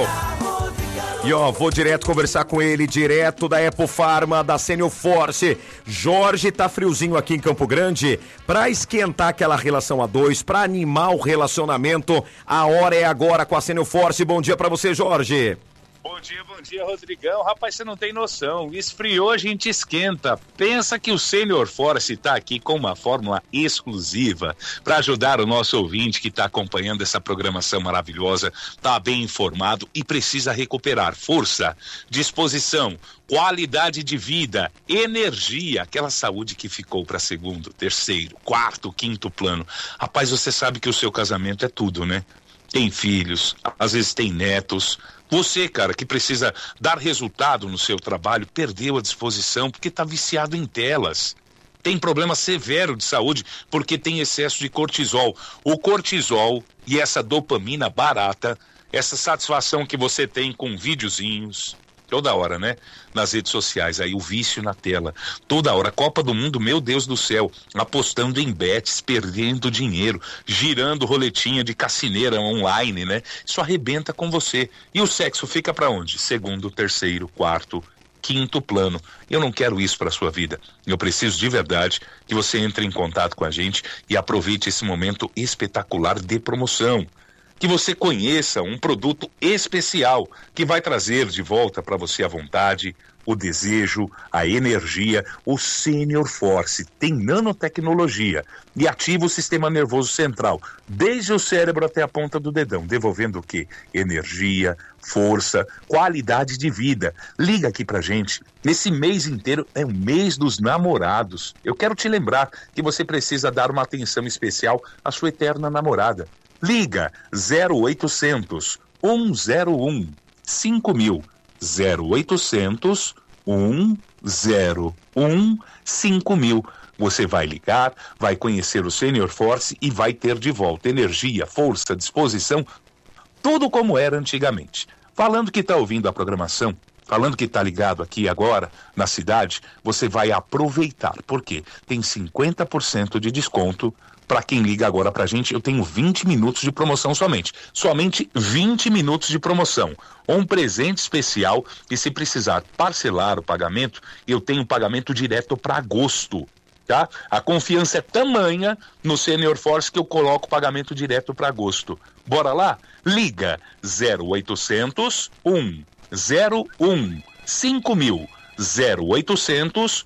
E ó, vou direto conversar com ele, direto da Epo Farma, da Senior Force. Jorge, tá friozinho aqui em Campo Grande. Pra esquentar aquela relação a dois, pra animar o relacionamento, a hora é agora com a Senior Force. Bom dia pra você, Jorge. Bom dia, bom dia, Rodrigão. Rapaz, você não tem noção. Esfriou, a gente esquenta. Pensa que o Senior Force está aqui com uma fórmula exclusiva para ajudar o nosso ouvinte que está acompanhando essa programação maravilhosa, está bem informado e precisa recuperar força, disposição, qualidade de vida, energia, aquela saúde que ficou para segundo, terceiro, quarto, quinto plano. Rapaz, você sabe que o seu casamento é tudo, né? Tem filhos, às vezes tem netos, Você, cara, que precisa dar resultado no seu trabalho, perdeu a disposição porque está viciado em telas. Tem problema severo de saúde porque tem excesso de cortisol. O cortisol e essa dopamina barata, essa satisfação que você tem com videozinhos, toda hora, né? Nas redes sociais, aí o vício na tela, toda hora, Copa do Mundo, meu Deus do céu, apostando em bets, perdendo dinheiro, girando roletinha de cassineira online, né? Isso arrebenta com você. E o sexo fica pra onde? Segundo, terceiro, quarto, quinto plano. Eu não quero isso para sua vida. Eu preciso de verdade que você entre em contato com a gente e aproveite esse momento espetacular de promoção. Que você conheça um produto especial que vai trazer de volta para você a vontade, o desejo, a energia. O Senior Force tem nanotecnologia e ativa o sistema nervoso central, desde o cérebro até a ponta do dedão, devolvendo o quê? Energia, força, qualidade de vida. Liga aqui pra gente. Esse mês inteiro é o mês dos namorados. Eu quero te lembrar que você precisa dar uma atenção especial à sua eterna namorada. Liga zero oitocentos, cento e um, cinco mil, zero oitocentos, cento e um, cinco mil. Você vai ligar, vai conhecer o Senior Force e vai ter de volta energia, força, disposição, tudo como era antigamente. Falando que está ouvindo a programação, falando que está ligado aqui agora na cidade, você vai aproveitar, porque tem cinquenta por cento de desconto. Para quem liga agora pra gente, eu tenho vinte minutos de promoção somente. Somente vinte minutos de promoção. Um presente especial e se precisar parcelar o pagamento, eu tenho pagamento direto para agosto, tá? A confiança é tamanha no Senior Force que eu coloco pagamento direto para agosto. Bora lá? Liga zero oitocentos, cento e um, cinco mil, zero oitocentos,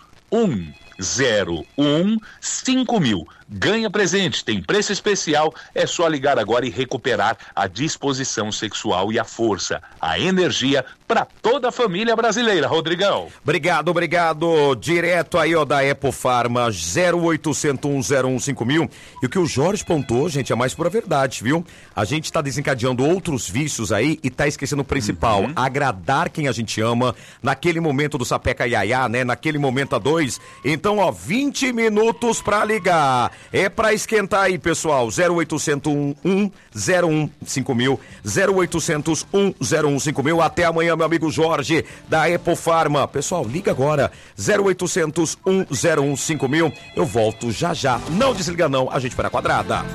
cento e um, cinco mil. Ganha presente, tem preço especial, é só ligar agora e recuperar a disposição sexual e a força, a energia para toda a família brasileira, Rodrigão. Obrigado, obrigado. Direto aí, ó, da Epofarma, zero oitocentos, um zero um, cinco mil. E o que o Jorge pontuou, gente, é mais pura verdade, viu? A gente tá desencadeando outros vícios aí e tá esquecendo o principal, uhum. agradar quem a gente ama, naquele momento do sapeca iaiá, né? Naquele momento a dois. Então, ó, vinte minutos pra ligar. É pra esquentar aí, pessoal. zero oitocentos, um zero um, cinco mil. zero oitocentos, um zero um, cinco mil. Até amanhã, meu amigo Jorge, da Epofarma. Pessoal, liga agora. zero oitocentos, um zero um, cinco mil. Eu volto já já. Não desliga não, a gente vai na quadrada.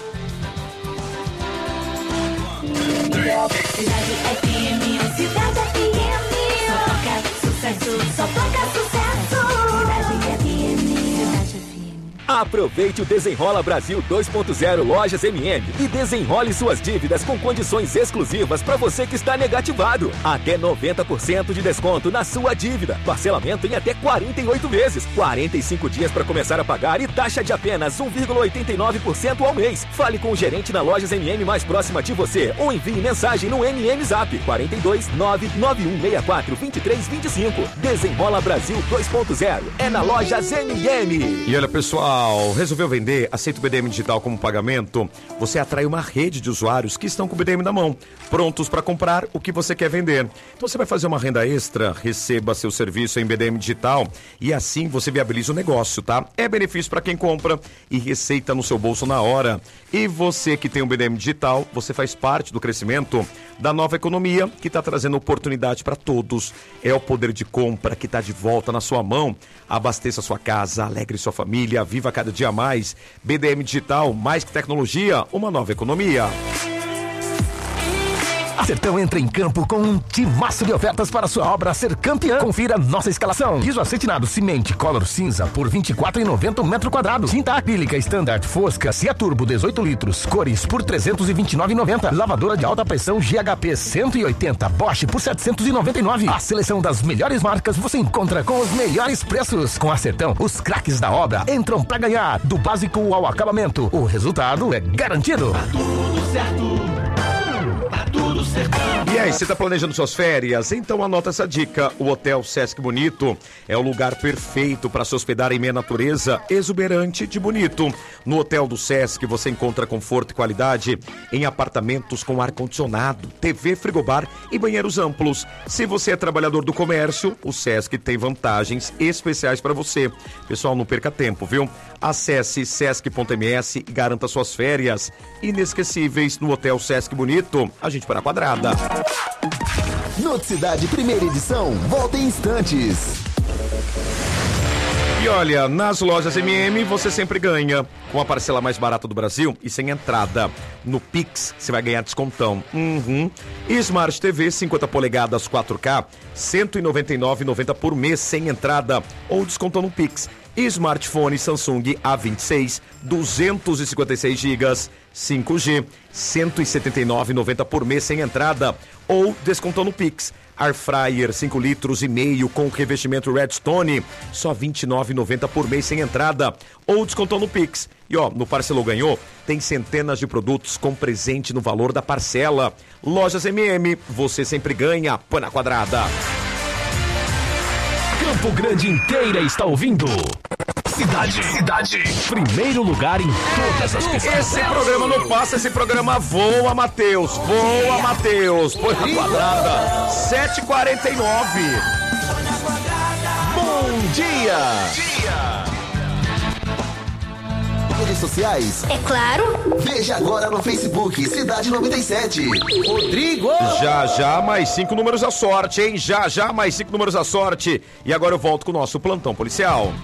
Cidade F M, Cidade F M. Só toca sucesso, só toca sucesso. Cidade F M, Cidade F M. Aproveite o Desenrola Brasil dois ponto zero Lojas M M e desenrole suas dívidas com condições exclusivas para você que está negativado. Até noventa por cento de desconto na sua dívida. Parcelamento em até quarenta e oito vezes. quarenta e cinco dias para começar a pagar e taxa de apenas um vírgula oitenta e nove por cento ao mês. Fale com o gerente na Lojas M M mais próxima de você ou envie mensagem no M M Zap quatro dois nove nove um seis quatro dois três dois cinco. Desenrola Brasil dois ponto zero é na Lojas M M. E olha, pessoal, resolveu vender? Aceita o B D M Digital como pagamento? Você atrai uma rede de usuários que estão com o B D M na mão, prontos para comprar o que você quer vender. Então você vai fazer uma renda extra, receba seu serviço em B D M Digital e assim você viabiliza o negócio, tá? É benefício para quem compra e receita no seu bolso na hora. E você que tem um B D M Digital, você faz parte do crescimento da nova economia que está trazendo oportunidade para todos. É o poder de compra que está de volta na sua mão. Abasteça sua casa, alegre sua família, viva cada dia mais. B D M Digital, mais que tecnologia, uma nova economia. A Sertão entra em campo com um timaço de ofertas para sua obra ser campeã. Confira nossa escalação. Piso acetinado Cimente Color cinza por vinte e quatro reais e noventa centavos o metro quadrado. Tinta acrílica Standard Fosca Cia Turbo dezoito litros, cores por trezentos e vinte e nove reais e noventa centavos. Lavadora de alta pressão G H P cento e oitenta Bosch por setecentos e noventa e nove reais. A seleção das melhores marcas você encontra com os melhores preços. Com a Sertão, os craques da obra entram pra ganhar. Do básico ao acabamento, o resultado é garantido. Tá tudo certo. Tá tudo do sertão. E aí, você tá planejando suas férias? Então anota essa dica. O Hotel Sesc Bonito é o lugar perfeito para se hospedar em meia natureza exuberante de bonito. No Hotel do Sesc você encontra conforto e qualidade em apartamentos com ar-condicionado, T V, frigobar e banheiros amplos. Se você é trabalhador do comércio, o Sesc tem vantagens especiais para você. Pessoal, não perca tempo, viu? Acesse sesc ponto m s e garanta suas férias inesquecíveis no Hotel Sesc Bonito. A gente para a quadrada. Noticidade primeira edição, volta em instantes. E olha, nas lojas M M você sempre ganha com a parcela mais barata do Brasil e sem entrada. No Pix você vai ganhar descontão. Uhum. Smart T V cinquenta polegadas quatro K, cento e noventa e nove reais e noventa centavos por mês sem entrada ou descontão no Pix. E smartphone Samsung A vinte e seis, duzentos e cinquenta e seis gigas, cinco G, cento e setenta e nove reais e noventa centavos por mês sem entrada ou descontão no Pix. Air Fryer cinco litros e meio com revestimento Redstone, só vinte e nove reais e noventa centavos por mês sem entrada ou descontão no Pix. E ó, no Parcelou Ganhou tem centenas de produtos com presente no valor da parcela. Lojas M M, você sempre ganha. Põe na quadrada. Campo Grande inteira está ouvindo. Cidade, cidade, primeiro lugar em todas as pesquisas. Esse programa não passa, esse programa voa, Matheus. Voa, Matheus. Põe na quadrada. sete e quarenta e nove. Bom dia. Redes sociais? É claro. Veja agora no Facebook, Cidade noventa e sete. Rodrigo! Já, já, mais cinco números à sorte, hein? Já, já, mais cinco números à sorte. E agora eu volto com o nosso plantão policial.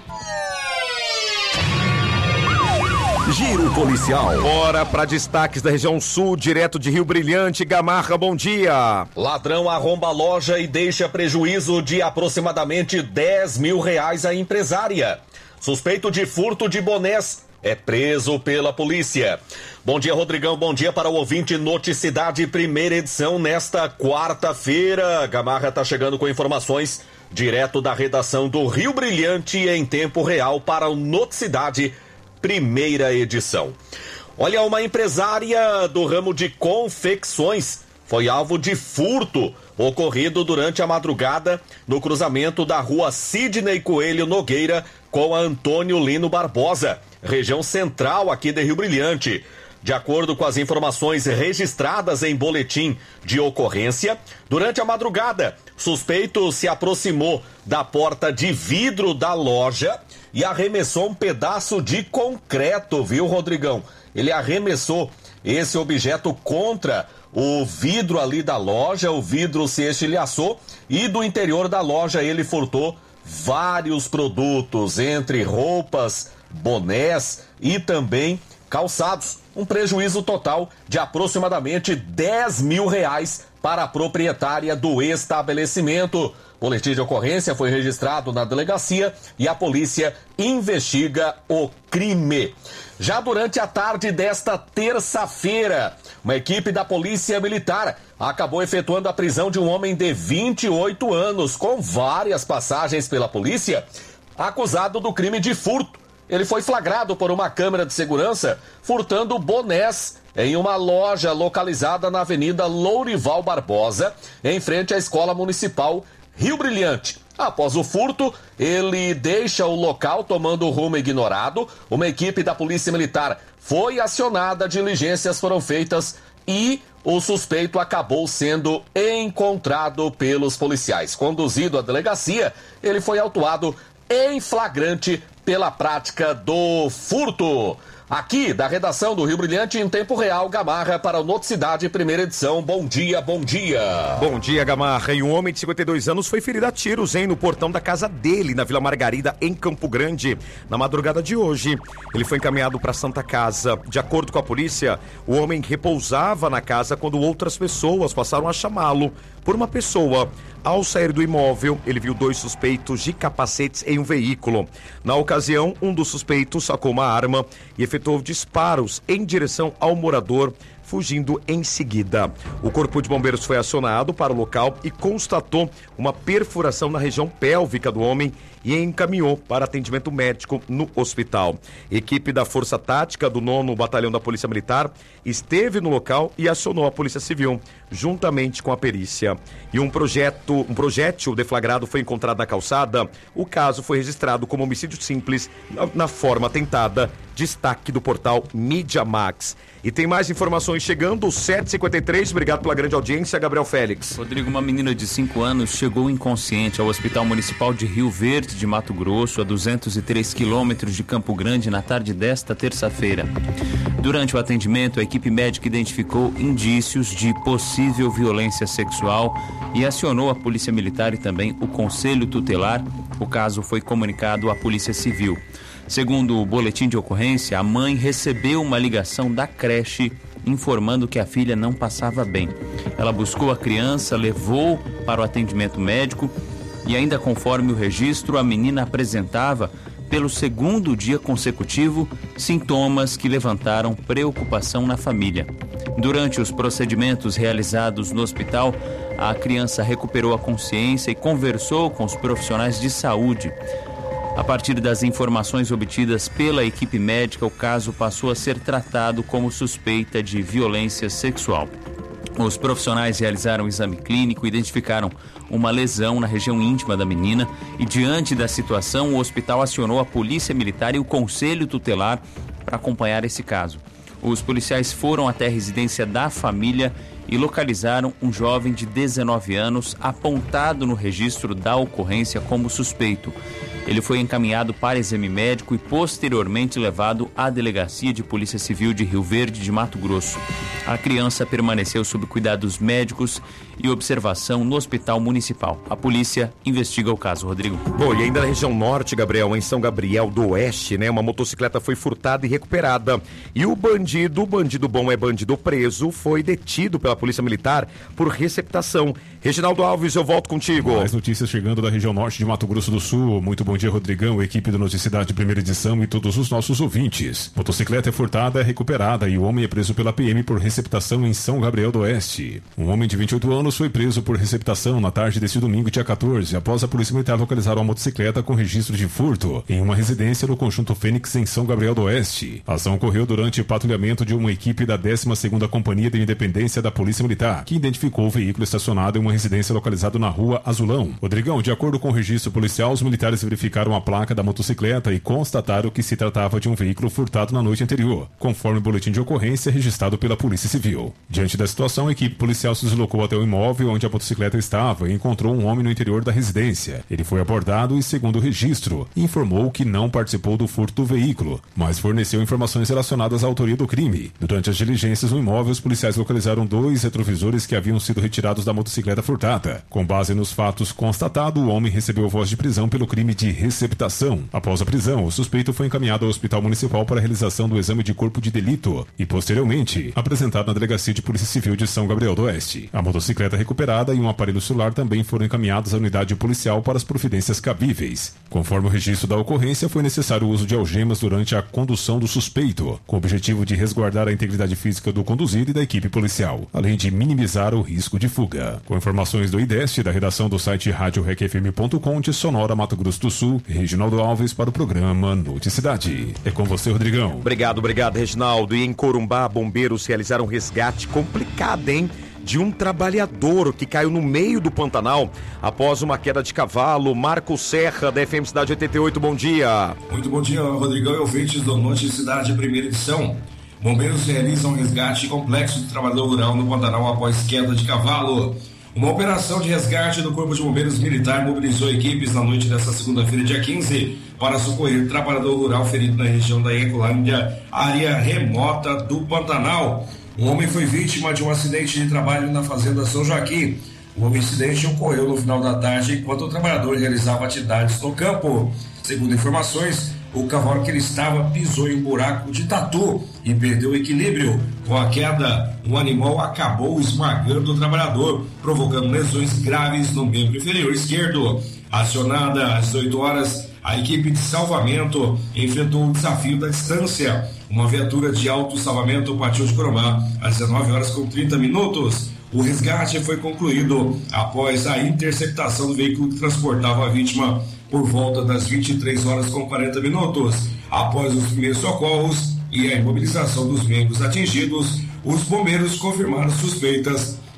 Giro policial. Bora para destaques da região sul, direto de Rio Brilhante. Gamarra, bom dia. Ladrão arromba a loja e deixa prejuízo de aproximadamente dez mil reais à empresária. Suspeito de furto de bonés é preso pela polícia. Bom dia, Rodrigão. Bom dia para o ouvinte Noticidade, primeira edição nesta quarta-feira. Gamarra tá chegando com informações direto da redação do Rio Brilhante em tempo real para o Noticidade, primeira edição. Olha, uma empresária do ramo de confecções foi alvo de furto ocorrido durante a madrugada no cruzamento da rua Sidney Coelho Nogueira com a Antônio Lino Barbosa, região central aqui de Rio Brilhante. De acordo com as informações registradas em boletim de ocorrência, durante a madrugada, suspeito se aproximou da porta de vidro da loja e arremessou um pedaço de concreto, viu, Rodrigão? Ele arremessou esse objeto contra o vidro ali da loja, o vidro se estilhaçou e do interior da loja ele furtou vários produtos, entre roupas, bonés e também calçados. Um prejuízo total de aproximadamente dez mil reais para a proprietária do estabelecimento. Boletim de ocorrência foi registrado na delegacia e a polícia investiga o crime. Já durante a tarde desta terça-feira, uma equipe da Polícia Militar acabou efetuando a prisão de um homem de vinte e oito anos, com várias passagens pela polícia, acusado do crime de furto. Ele foi flagrado por uma câmera de segurança furtando bonés em uma loja localizada na Avenida Lourival Barbosa, em frente à Escola Municipal Rio Brilhante. Após o furto, ele deixa o local tomando rumo ignorado. Uma equipe da Polícia Militar foi acionada, diligências foram feitas e o suspeito acabou sendo encontrado pelos policiais. Conduzido à delegacia, ele foi autuado em flagrante pela prática do furto. Aqui, da redação do Rio Brilhante, em tempo real, Gamarra para o Noticidade, primeira edição. Bom dia, bom dia. Bom dia, Gamarra. E um homem de cinquenta e dois anos foi ferido a tiros, hein, no portão da casa dele, na Vila Margarida, em Campo Grande, na madrugada de hoje. Ele foi encaminhado para a Santa Casa. De acordo com a polícia, o homem repousava na casa quando outras pessoas passaram a chamá-lo por uma pessoa. Ao sair do imóvel, ele viu dois suspeitos de capacetes em um veículo. Na ocasião, um dos suspeitos sacou uma arma e efetuou disparos em direção ao morador, fugindo em seguida. O corpo de bombeiros foi acionado para o local e constatou uma perfuração na região pélvica do homem e encaminhou para atendimento médico no hospital. Equipe da Força Tática do nono Batalhão da Polícia Militar esteve no local e acionou a Polícia Civil. juntamente com a perícia. E um, projeto, um projétil deflagrado foi encontrado na calçada. O caso foi registrado como homicídio simples na, na forma tentada. Destaque do portal Mídia Max. E tem mais informações chegando, sete e cinquenta e três. Obrigado pela grande audiência, Gabriel Félix. Rodrigo, uma menina de cinco anos chegou inconsciente ao Hospital Municipal de Rio Verde, de Mato Grosso, a duzentos e três quilômetros de Campo Grande, na tarde desta terça-feira. Durante o atendimento, a equipe médica identificou indícios de possível violência sexual e acionou a Polícia Militar e também o Conselho Tutelar. O caso foi comunicado à Polícia Civil. Segundo o boletim de ocorrência, a mãe recebeu uma ligação da creche informando que a filha não passava bem. Ela buscou a criança, levou para o atendimento médico e ainda conforme o registro, a menina apresentava, pelo segundo dia consecutivo, sintomas que levantaram preocupação na família. Durante os procedimentos realizados no hospital, a criança recuperou a consciência e conversou com os profissionais de saúde. A partir das informações obtidas pela equipe médica, o caso passou a ser tratado como suspeita de violência sexual. Os profissionais realizaram um exame clínico, identificaram uma lesão na região íntima da menina e, diante da situação, o hospital acionou a Polícia Militar e o Conselho Tutelar para acompanhar esse caso. Os policiais foram até a residência da família e localizaram um jovem de dezenove anos apontado no registro da ocorrência como suspeito. Ele foi encaminhado para exame médico e posteriormente levado à Delegacia de Polícia Civil de Rio Verde, de Mato Grosso. A criança permaneceu sob cuidados médicos e observação no Hospital Municipal. A polícia investiga o caso, Rodrigo. Bom, e ainda na região norte, Gabriel, em São Gabriel do Oeste, né, uma motocicleta foi furtada e recuperada. E o bandido, o bandido bom é bandido preso, foi detido pela Polícia Militar por receptação. Reginaldo Alves, eu volto contigo. Mais notícias chegando da região norte de Mato Grosso do Sul. Muito bom dia, Rodrigão, equipe do Noticidade Primeira Edição e todos os nossos ouvintes. Motocicleta é furtada, é recuperada e o homem é preso pela P M por receptação em São Gabriel do Oeste. Um homem de vinte e oito anos foi preso por receptação na tarde deste domingo, dia quatorze, após a Polícia Militar localizar uma motocicleta com registro de furto em uma residência no Conjunto Fênix, em São Gabriel do Oeste. A ação ocorreu durante o patrulhamento de uma equipe da décima segunda Companhia de Independência da Polícia Militar, que identificou o veículo estacionado em uma residência localizada na Rua Azulão. Rodrigão, de acordo com o registro policial, os militares verificaram a placa da motocicleta e constataram que se tratava de um veículo furtado na noite anterior, conforme o boletim de ocorrência registrado pela Polícia Civil. Diante da situação, a equipe policial se deslocou até o imóvel onde a motocicleta estava e encontrou um homem no interior da residência. Ele foi abordado e, segundo o registro, informou que não participou do furto do veículo, mas forneceu informações relacionadas à autoria do crime. Durante as diligências no imóvel, os policiais localizaram dois retrovisores que haviam sido retirados da motocicleta furtada. Com base nos fatos constatados, o homem recebeu voz de prisão pelo crime de receptação. Após a prisão, o suspeito foi encaminhado ao Hospital Municipal para a realização do exame de corpo de delito e, posteriormente, apresentado na Delegacia de Polícia Civil de São Gabriel do Oeste. A motocicleta recuperada e um aparelho celular também foram encaminhados à unidade policial para as providências cabíveis. Conforme o registro da ocorrência, foi necessário o uso de algemas durante a condução do suspeito, com o objetivo de resguardar a integridade física do conduzido e da equipe policial, além de minimizar o risco de fuga. Com informações do I D E S, da redação do site rádio rec f m ponto com de Sonora, Mato Grosso do Sul, Reginaldo Alves para o programa Noticidade. É com você, Rodrigão. Obrigado, obrigado, Reginaldo. E em Corumbá, bombeiros realizaram um resgate complicado, hein? De um trabalhador que caiu no meio do Pantanal após uma queda de cavalo. Marcos Serra, da F M Cidade oitenta e oito, bom dia. Muito bom dia, Rodrigão e ouvintes do Noticidade Primeira Edição. Bombeiros realizam um resgate complexo de trabalhador rural no Pantanal após queda de cavalo. Uma operação de resgate do Corpo de Bombeiros Militar mobilizou equipes na noite desta segunda-feira, dia quinze, para socorrer trabalhador rural ferido na região da Ecolândia, área remota do Pantanal. Um homem foi vítima de um acidente de trabalho na fazenda São Joaquim. O incidente ocorreu no final da tarde enquanto o trabalhador realizava atividades no campo. Segundo informações, o cavalo que ele estava pisou em um buraco de tatu e perdeu o equilíbrio. Com a queda, o animal acabou esmagando o trabalhador, provocando lesões graves no membro inferior esquerdo. Acionada às dezoito horas, a equipe de salvamento enfrentou o desafio da distância. Uma viatura de alto salvamento partiu de Corumbá às dezenove horas com trinta minutos. O resgate foi concluído após a interceptação do veículo que transportava a vítima por volta das vinte e três horas com quarenta minutos. Após os primeiros socorros e a imobilização dos membros atingidos, os bombeiros confirmaram suspeitas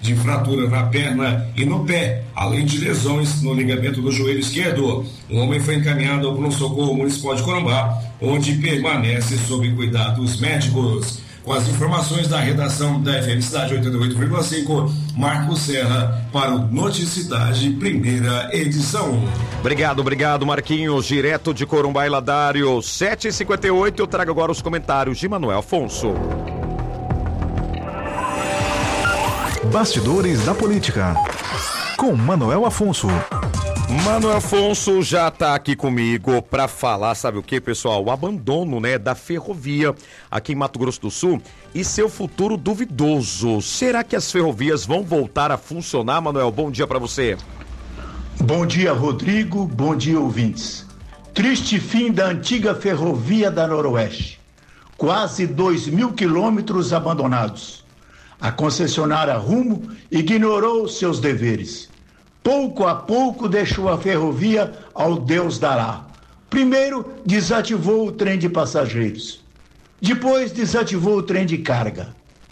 de fratura na perna e no pé, além de lesões no ligamento do joelho esquerdo. O homem foi encaminhado ao pronto-socorro municipal de Corumbá, onde permanece sob cuidados médicos. Com as informações da redação da F M Cidade oitenta e oito vírgula cinco, Marcos Serra para o Noticidade, primeira edição. Obrigado, obrigado, Marquinhos, direto de Corumbá e Ladário, sete e cinquenta e oito. Eu trago agora os comentários de Manuel Afonso. Bastidores da Política, com Manuel Afonso. Manuel Afonso já está aqui comigo para falar, sabe o que, pessoal? O abandono, né, da ferrovia aqui em Mato Grosso do Sul e seu futuro duvidoso. Será que as ferrovias vão voltar a funcionar, Manuel? Bom dia para você. Bom dia, Rodrigo. Bom dia, ouvintes. Triste fim da antiga ferrovia da Noroeste. Quase dois mil quilômetros abandonados. A concessionária Rumo ignorou seus deveres. Pouco a pouco deixou a ferrovia ao Deus dará. Primeiro desativou o trem de passageiros. Depois desativou o trem de carga.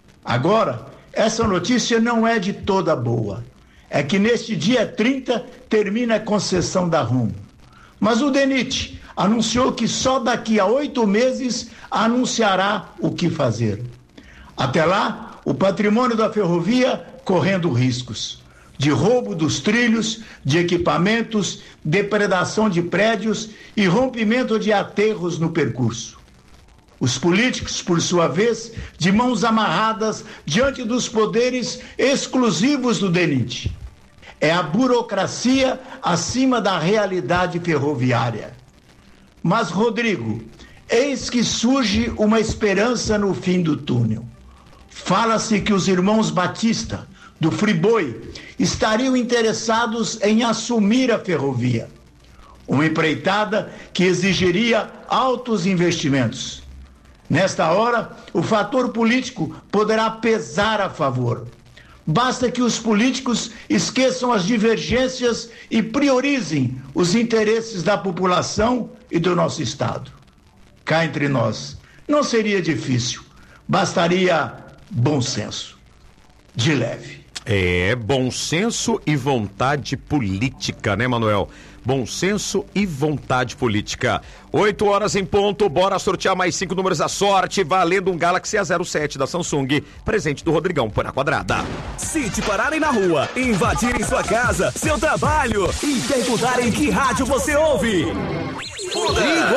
Agora, essa notícia não é de toda boa. É que neste dia trinta termina a concessão da Rumo. Mas o DENIT anunciou que só daqui a oito meses anunciará o que fazer. Até lá, o patrimônio da ferrovia correndo riscos. De roubo dos trilhos, de equipamentos, depredação de prédios e rompimento de aterros no percurso. Os políticos, por sua vez, de mãos amarradas diante dos poderes exclusivos do DENIT. É a burocracia acima da realidade ferroviária. Mas, Rodrigo, eis que surge uma esperança no fim do túnel. Fala-se que os irmãos Batista, do Friboi, estariam interessados em assumir a ferrovia. Uma empreitada que exigiria altos investimentos. Nesta hora, o fator político poderá pesar a favor. Basta que os políticos esqueçam as divergências e priorizem os interesses da população e do nosso Estado. Cá entre nós, não seria difícil. Bastaria bom senso. De leve. É, bom senso e vontade política, né, Manuel? Bom senso e vontade política. Oito horas em ponto, bora sortear mais cinco números da sorte, valendo um Galaxy A zero sete da Samsung, presente do Rodrigão por a quadrada. Se te pararem na rua, invadirem sua casa, seu trabalho e perguntarem que rádio você ouve, Rodrigo!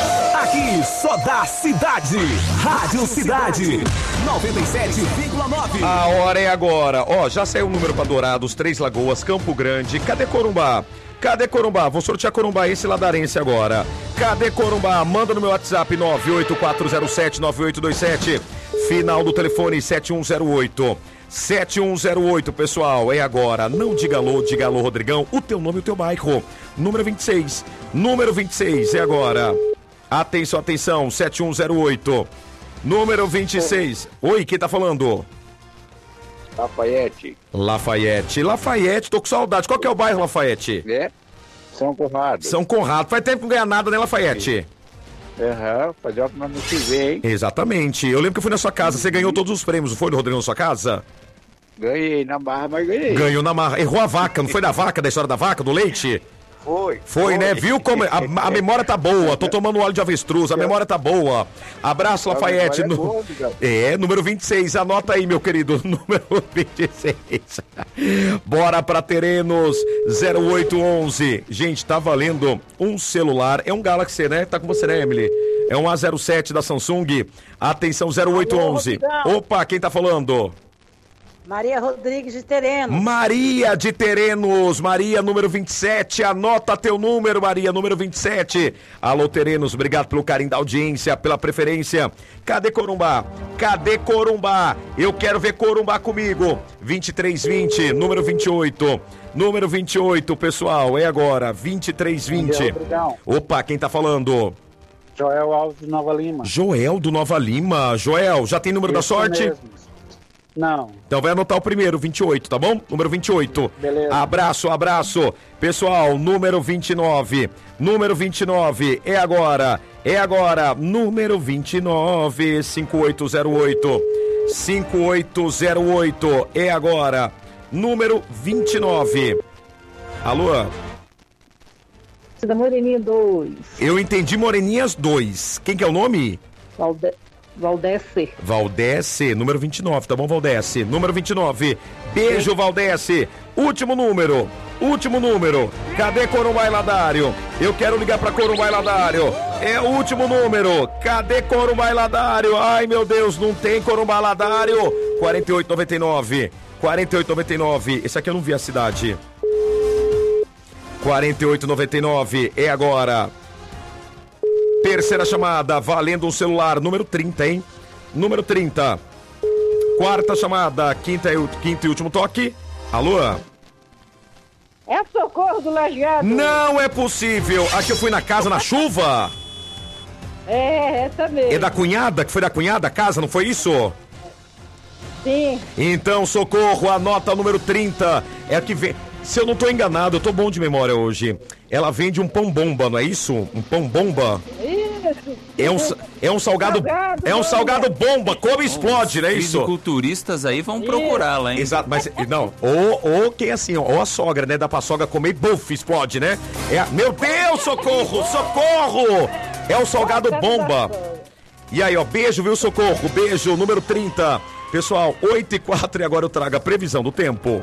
Aqui só dá cidade. Rádio Cidade noventa e sete vírgula nove. A hora é agora. Ó, já saiu o número para Dourados, Três Lagoas, Campo Grande. Cadê Corumbá? Cadê Corumbá? Vou sortear corumbaense e ladarense agora. Cadê Corumbá? Manda no meu WhatsApp nove oito quatro zero sete nove oito dois sete. Final do telefone sete um zero oito. sete um zero oito, pessoal, é agora. Não diga alô, diga alô, Rodrigão. O teu nome e o teu bairro. Número vinte e seis. Número vinte e seis, é agora. Atenção, atenção, sete um zero oito. Número vinte e seis. Oi, quem tá falando? Lafayette. Lafayette. Lafayette, tô com saudade. Qual que é o bairro, Lafayette? É? São Conrado. São Conrado. Faz tempo que não ganha nada, né, Lafayette? Aham, uhum, fazer o que nós não se vê, hein? Exatamente. Eu lembro que eu fui na sua casa. Você ganhou todos os prêmios, não foi, Rodrigo, na sua casa? Ganhei na barra, mas ganhei. Ganhou na barra. Errou a vaca, não foi da vaca, da história da vaca, do leite? Foi. Foi, foi. Né? Viu como a, a memória tá boa. Tô tomando óleo de avestruz, a memória tá boa. Abraço, Lafayette. É, no... é, número vinte e seis. Anota aí, meu querido. Número vinte e seis. Bora pra Terenos zero oito onze. Gente, tá valendo um celular. É um Galaxy, né? Tá com você, né, Emily? É um A zero sete da Samsung. Atenção, zero oito onze. Opa, quem tá falando? Maria Rodrigues de Terenos. Maria de Terenos, Maria número vinte e sete, anota teu número, Maria número vinte e sete. Alô, Terenos, obrigado pelo carinho da audiência, pela preferência. Cadê Corumbá? Cadê Corumbá? Eu quero ver Corumbá comigo. vinte e três vinte, número vinte e oito. Número vinte e oito, pessoal, é agora, vinte e três vinte. Opa, quem tá falando? Joel Alves do Nova Lima. Joel do Nova Lima. Joel, já tem número Isso da sorte? Mesmo. Não. Então vai anotar o primeiro, vinte e oito, tá bom? Número vinte e oito. Beleza. Abraço, abraço. Pessoal, número vinte e nove. Número vinte e nove é agora. É agora. Número vinte e nove, cinco oito zero oito. cinco oito zero oito é agora. número vinte e nove. Alô? Da Moreninha dois. Eu entendi Moreninhas dois. Quem que é o nome? Valde... Valdece. Valdece, número vinte e nove, tá bom, Valdece? Número vinte e nove. Beijo, Sim. Valdece. Último número. Último número. Cadê Corumbá e Ladário? Eu quero ligar pra Corumbá e Ladário. É o último número. Cadê Corumbá e Ladário? Ai, meu Deus, não tem Corumbá e Ladário. quarenta e oito noventa e nove. quarenta e oito noventa e nove. Esse aqui eu não vi a cidade. quarenta e oito noventa e nove. É agora. Terceira chamada, valendo um celular, número trinta, hein? Número trinta. Quarta chamada, quinta e, quinta e último toque. Alô? É o Socorro do Lajeado. Não é possível. Aqui eu fui na casa na chuva. É, essa mesmo. É da cunhada? Que foi da cunhada a casa, não foi isso? Sim. Então, Socorro, anota o número trinta. É a que vem... Se eu não tô enganado, eu tô bom de memória hoje. Ela vende um pão bomba, não é isso? Um pão bomba? Isso. É um, é um salgado, salgado é um bomba. salgado bomba, como explode, não é isso? Os culturistas aí vão procurá-la, hein? Exato, mas não, ou, ou quem assim, ou a sogra, né? Dá pra sogra comer e buf, explode, né? É, meu Deus, Socorro, Socorro! É o salgado bomba. E aí, ó, beijo, viu, Socorro? Beijo, número trinta. Pessoal, oito e quatro e agora eu trago a previsão do tempo.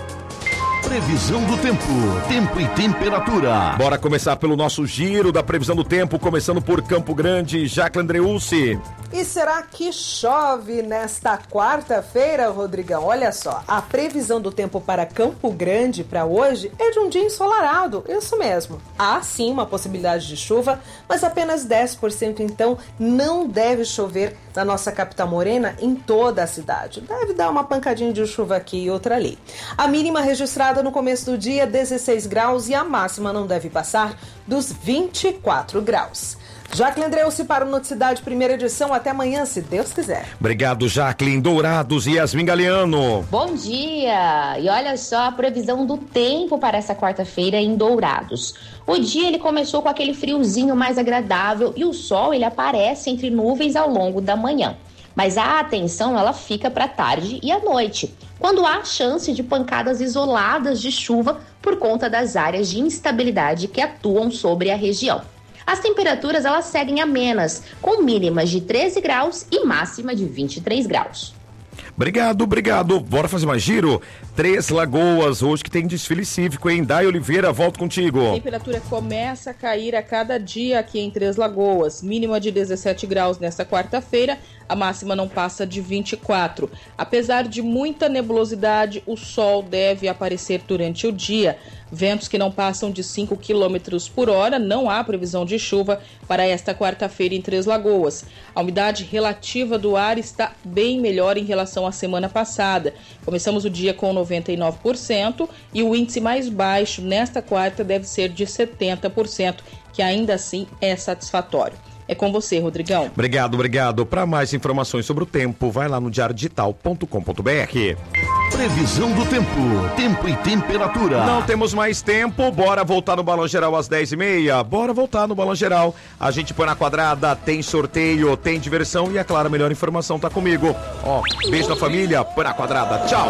Previsão do tempo, tempo e temperatura. Bora começar pelo nosso giro da previsão do tempo, começando por Campo Grande, Jacqueline Andreucci. E será que chove nesta quarta-feira, Rodrigão? Olha só, a previsão do tempo para Campo Grande para hoje é de um dia ensolarado, isso mesmo. Há sim uma possibilidade de chuva, mas apenas dez por cento, então não deve chover na nossa capital morena em toda a cidade. Deve dar uma pancadinha de chuva aqui e outra ali. A mínima registrada no começo do dia, dezesseis graus, e a máxima não deve passar dos vinte e quatro graus. Jacqueline Andreucci para o Noticidade, primeira edição. Até amanhã, se Deus quiser. Obrigado, Jacqueline. Dourados e Yasmin Galeano. Bom dia! E olha só a previsão do tempo para essa quarta-feira em Dourados. O dia ele começou com aquele friozinho mais agradável e o sol ele aparece entre nuvens ao longo da manhã. Mas a atenção ela fica para a tarde e à noite, quando há chance de pancadas isoladas de chuva por conta das áreas de instabilidade que atuam sobre a região. As temperaturas elas seguem amenas, com mínimas de treze graus e máxima de vinte e três graus. Obrigado, obrigado. Bora fazer mais giro? Três Lagoas, hoje que tem desfile cívico, hein? Dai Oliveira, volto contigo. A temperatura começa a cair a cada dia aqui em Três Lagoas. Mínima de dezessete graus nesta quarta-feira, a máxima não passa de vinte e quatro. Apesar de muita nebulosidade, o sol deve aparecer durante o dia. Ventos que não passam de cinco quilômetros por hora, não há previsão de chuva para esta quarta-feira em Três Lagoas. A umidade relativa do ar está bem melhor em relação à semana passada. Começamos o dia com noventa e nove por cento e o índice mais baixo nesta quarta deve ser de setenta por cento, que ainda assim é satisfatório. É com você, Rodrigão. Obrigado, obrigado. Para mais informações sobre o tempo, vai lá no diário digital ponto com ponto b r. Previsão do tempo, tempo e temperatura. Não temos mais tempo, bora voltar no Balão Geral às dez e meia. Bora voltar no Balão Geral. A gente põe na quadrada, tem sorteio, tem diversão e, é claro, a melhor informação tá comigo. Ó, beijo na família, põe na quadrada. Tchau.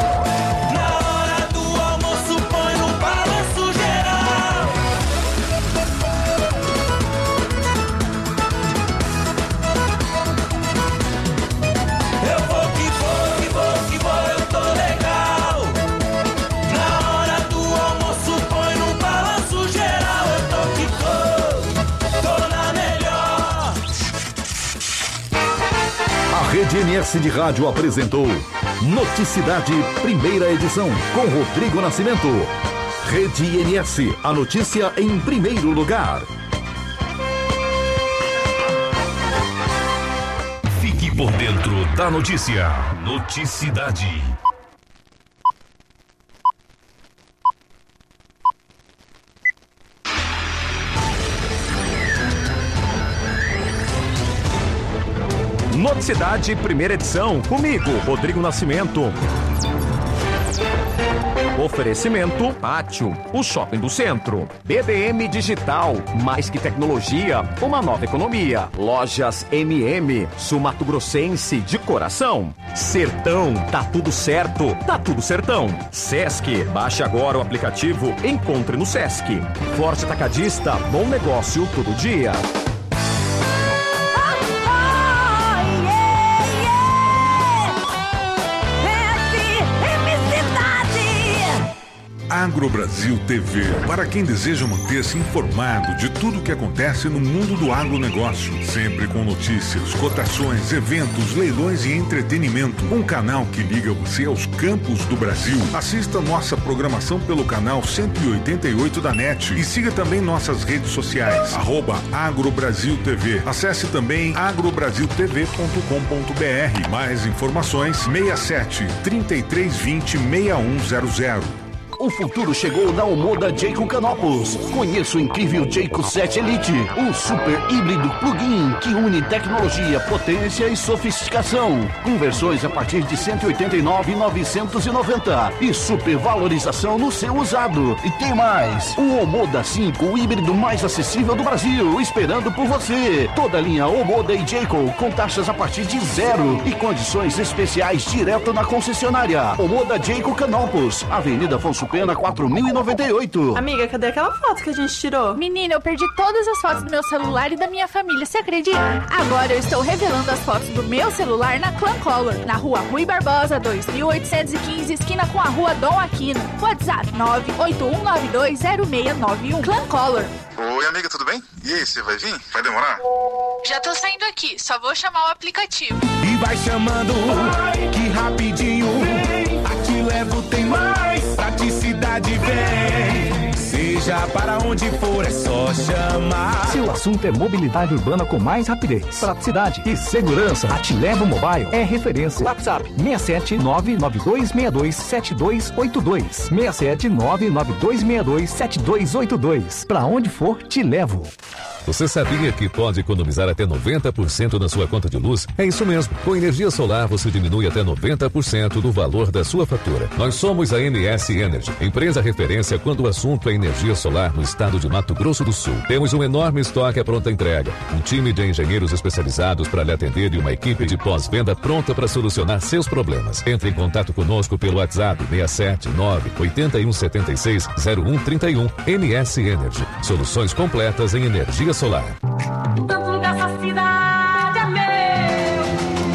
Rede N S de Rádio apresentou Noticidade, primeira edição, com Rodrigo Nascimento. Rede N S, a notícia em primeiro lugar. Fique por dentro da notícia. Noticidade. Noticidade, primeira edição, comigo, Rodrigo Nascimento. Oferecimento Pátio, o shopping do centro. B D M Digital, mais que tecnologia, uma nova economia. Lojas M M, Sul Mato Grossense de coração. Sertão, tá tudo certo, tá tudo sertão. Sesc, baixe agora o aplicativo, encontre no Sesc. Forte Atacadista, bom negócio todo dia. Agrobrasil T V, para quem deseja manter-se informado de tudo o que acontece no mundo do agronegócio, sempre com notícias, cotações, eventos, leilões e entretenimento. Um canal que liga você aos campos do Brasil. Assista nossa programação pelo canal cento e oitenta e oito da NET e siga também nossas redes sociais, arroba Agrobrasil T V. Acesse também agrobrasil t v ponto com ponto b r. Mais informações, seis sete, três três dois zero, seis um zero zero. O futuro chegou na Omoda Jayco Canopus. Conheça o incrível Jayco sete Elite, um super híbrido plug-in que une tecnologia, potência e sofisticação. Com versões a partir de cento e oitenta e nove mil novecentos e noventa e super valorização no seu usado. E tem mais, o Omoda cinco, o híbrido mais acessível do Brasil, esperando por você. Toda a linha Omoda e Jayco com taxas a partir de zero e condições especiais direto na concessionária. Omoda Jayco Canopus, Avenida Afonso Pena quatro mil e noventa e oito. Amiga, cadê aquela foto que a gente tirou? Menina, eu perdi todas as fotos do meu celular e da minha família, você acredita? Agora eu estou revelando as fotos do meu celular na Clan Color, na rua Rui Barbosa, dois mil oitocentos e quinze, esquina com a rua Dom Aquino. WhatsApp nove oito um nove dois zero seis nove um. Clan Color. Oi, amiga, tudo bem? E aí, você vai vir? Vai demorar? Já tô saindo aqui, só vou chamar o aplicativo. E vai chamando, que rapidinho, aqui levo tem mais, praticidade vem. Seja para onde for, é só chamar. Se o assunto é mobilidade urbana com mais rapidez, praticidade e segurança, a Te Levo Mobile é referência. WhatsApp seis sete nove nove dois seis dois sete dois oito dois. seis sete nove nove dois seis dois sete dois oito dois. Pra onde for, te levo. Você sabia que pode economizar até noventa por cento na sua conta de luz? É isso mesmo. Com energia solar, você diminui até noventa por cento do valor da sua fatura. Nós somos a M S Energy, empresa referência quando o assunto é energia solar no estado de Mato Grosso do Sul. Temos um enorme estoque à pronta entrega, um time de engenheiros especializados para lhe atender e uma equipe de pós-venda pronta para solucionar seus problemas. Entre em contato conosco pelo WhatsApp seis sete nove oito um sete seis zero um três um. M S Energy, soluções completas em energia solar. Tanto dessa cidade é meu.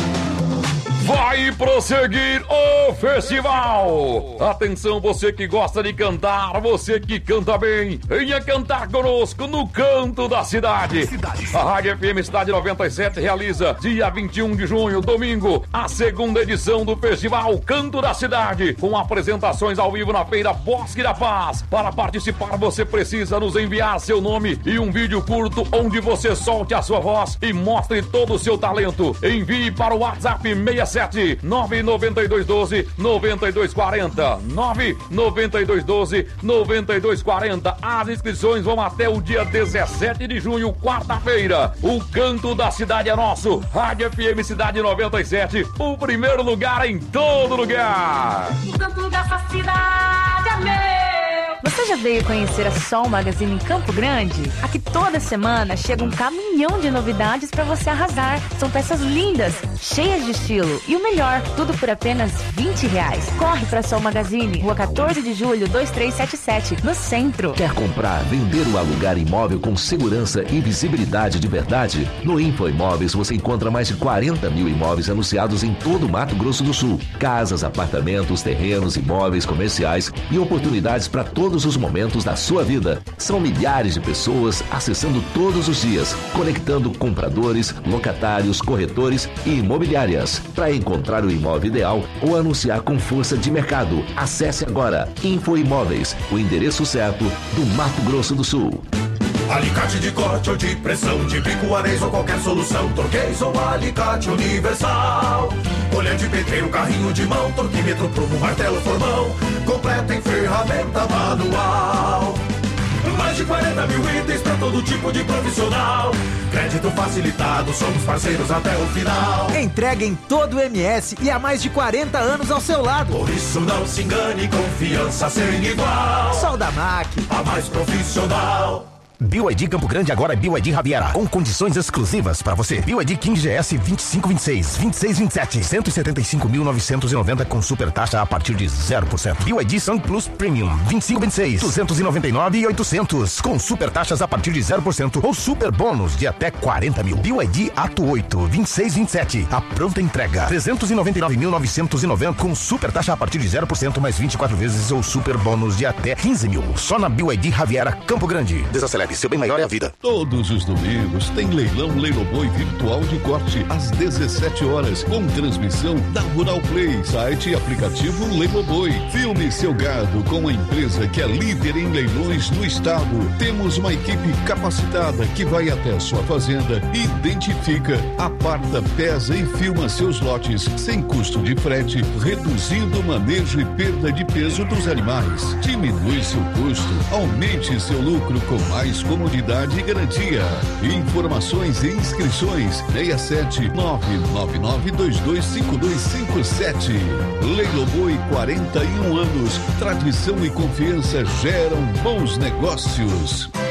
Vai prosseguir o festival. Atenção, você que gosta de cantar, você que canta bem, venha cantar conosco no Canto da Cidade. Cidade. A Rádio F M Cidade noventa e sete realiza dia vinte e um de junho, domingo, a segunda edição do festival Canto da Cidade, com apresentações ao vivo na Feira Bosque da Paz. Para participar, você precisa nos enviar seu nome e um vídeo curto onde você solte a sua voz e mostre todo o seu talento. Envie para o WhatsApp seis sete nove nove dois um dois nove dois quatro zero nove nove dois um dois nove dois quatro zero. As inscrições vão até o dia dezessete de junho, quarta-feira. O Canto da Cidade é nosso. Rádio F M Cidade noventa e sete, o primeiro lugar em todo lugar. O canto dessa cidade é meu. Você já veio conhecer a Sol Magazine em Campo Grande? Aqui toda semana chega um caminhão de novidades para você arrasar. São peças lindas, cheias de estilo. E o melhor, tudo por apenas vinte reais. Corre para a Sol Magazine, rua quatorze de julho, dois três sete sete, no centro. Quer comprar, vender ou alugar imóvel com segurança e visibilidade de verdade? No Info Imóveis você encontra mais de quarenta mil imóveis anunciados em todo o Mato Grosso do Sul. Casas, apartamentos, terrenos, imóveis comerciais e oportunidades para todos os momentos da sua vida. São milhares de pessoas acessando todos os dias, conectando compradores, locatários, corretores e imobiliárias. Para encontrar o imóvel ideal ou anunciar com força de mercado, acesse agora Info Imóveis, o endereço certo do Mato Grosso do Sul. Alicate de corte ou de pressão, de bico, anéis ou qualquer solução, Torquês ou alicate universal. Colher pedreiro, carrinho de mão, torquímetro, prumo, martelo, formão, completa em ferramenta manual. Mais de quarenta mil itens para todo tipo de profissional. Crédito facilitado, somos parceiros até o final. Entrega em todo o M S e há mais de quarenta anos ao seu lado. Por isso não se engane, confiança sem igual. Soldamac, a mais profissional. B Y D Campo Grande agora é B Y D Riviera, com condições exclusivas para você. B Y D King G S vinte e cinco vinte e seis, vinte e seis vinte e sete, cento e setenta e cinco mil novecentos e noventa com super taxa a partir de zero por cento. B Y D Sun Plus Premium vinte e cinco vinte e seis, duzentos e noventa e nove e oitocentos com super taxas a partir de zero por cento ou super bônus de até quarenta mil. B Y D Ato oito vinte e seis vinte e sete, a pronta entrega trezentos e noventa e nove mil novecentos e noventa com super taxa a partir de zero por cento mais vinte e quatro vezes ou super bônus de até quinze mil. Só na B Y D Riviera Campo Grande. Desacelere, seu bem maior é a vida. Todos os domingos tem leilão Leiloboi virtual de corte às dezessete horas, com transmissão da Rural Play, site e aplicativo Leiloboi. Filme seu gado com a empresa que é líder em leilões no estado. Temos uma equipe capacitada que vai até a sua fazenda, identifica, aparta, pesa e filma seus lotes sem custo de frete, reduzindo o manejo e perda de peso dos animais. Diminui seu custo, aumente seu lucro com mais comodidade e garantia. Informações e inscrições seis sete nove nove nove dois dois cinco dois cinco sete. Leiloboi, quarenta e um anos. Tradição e confiança geram bons negócios.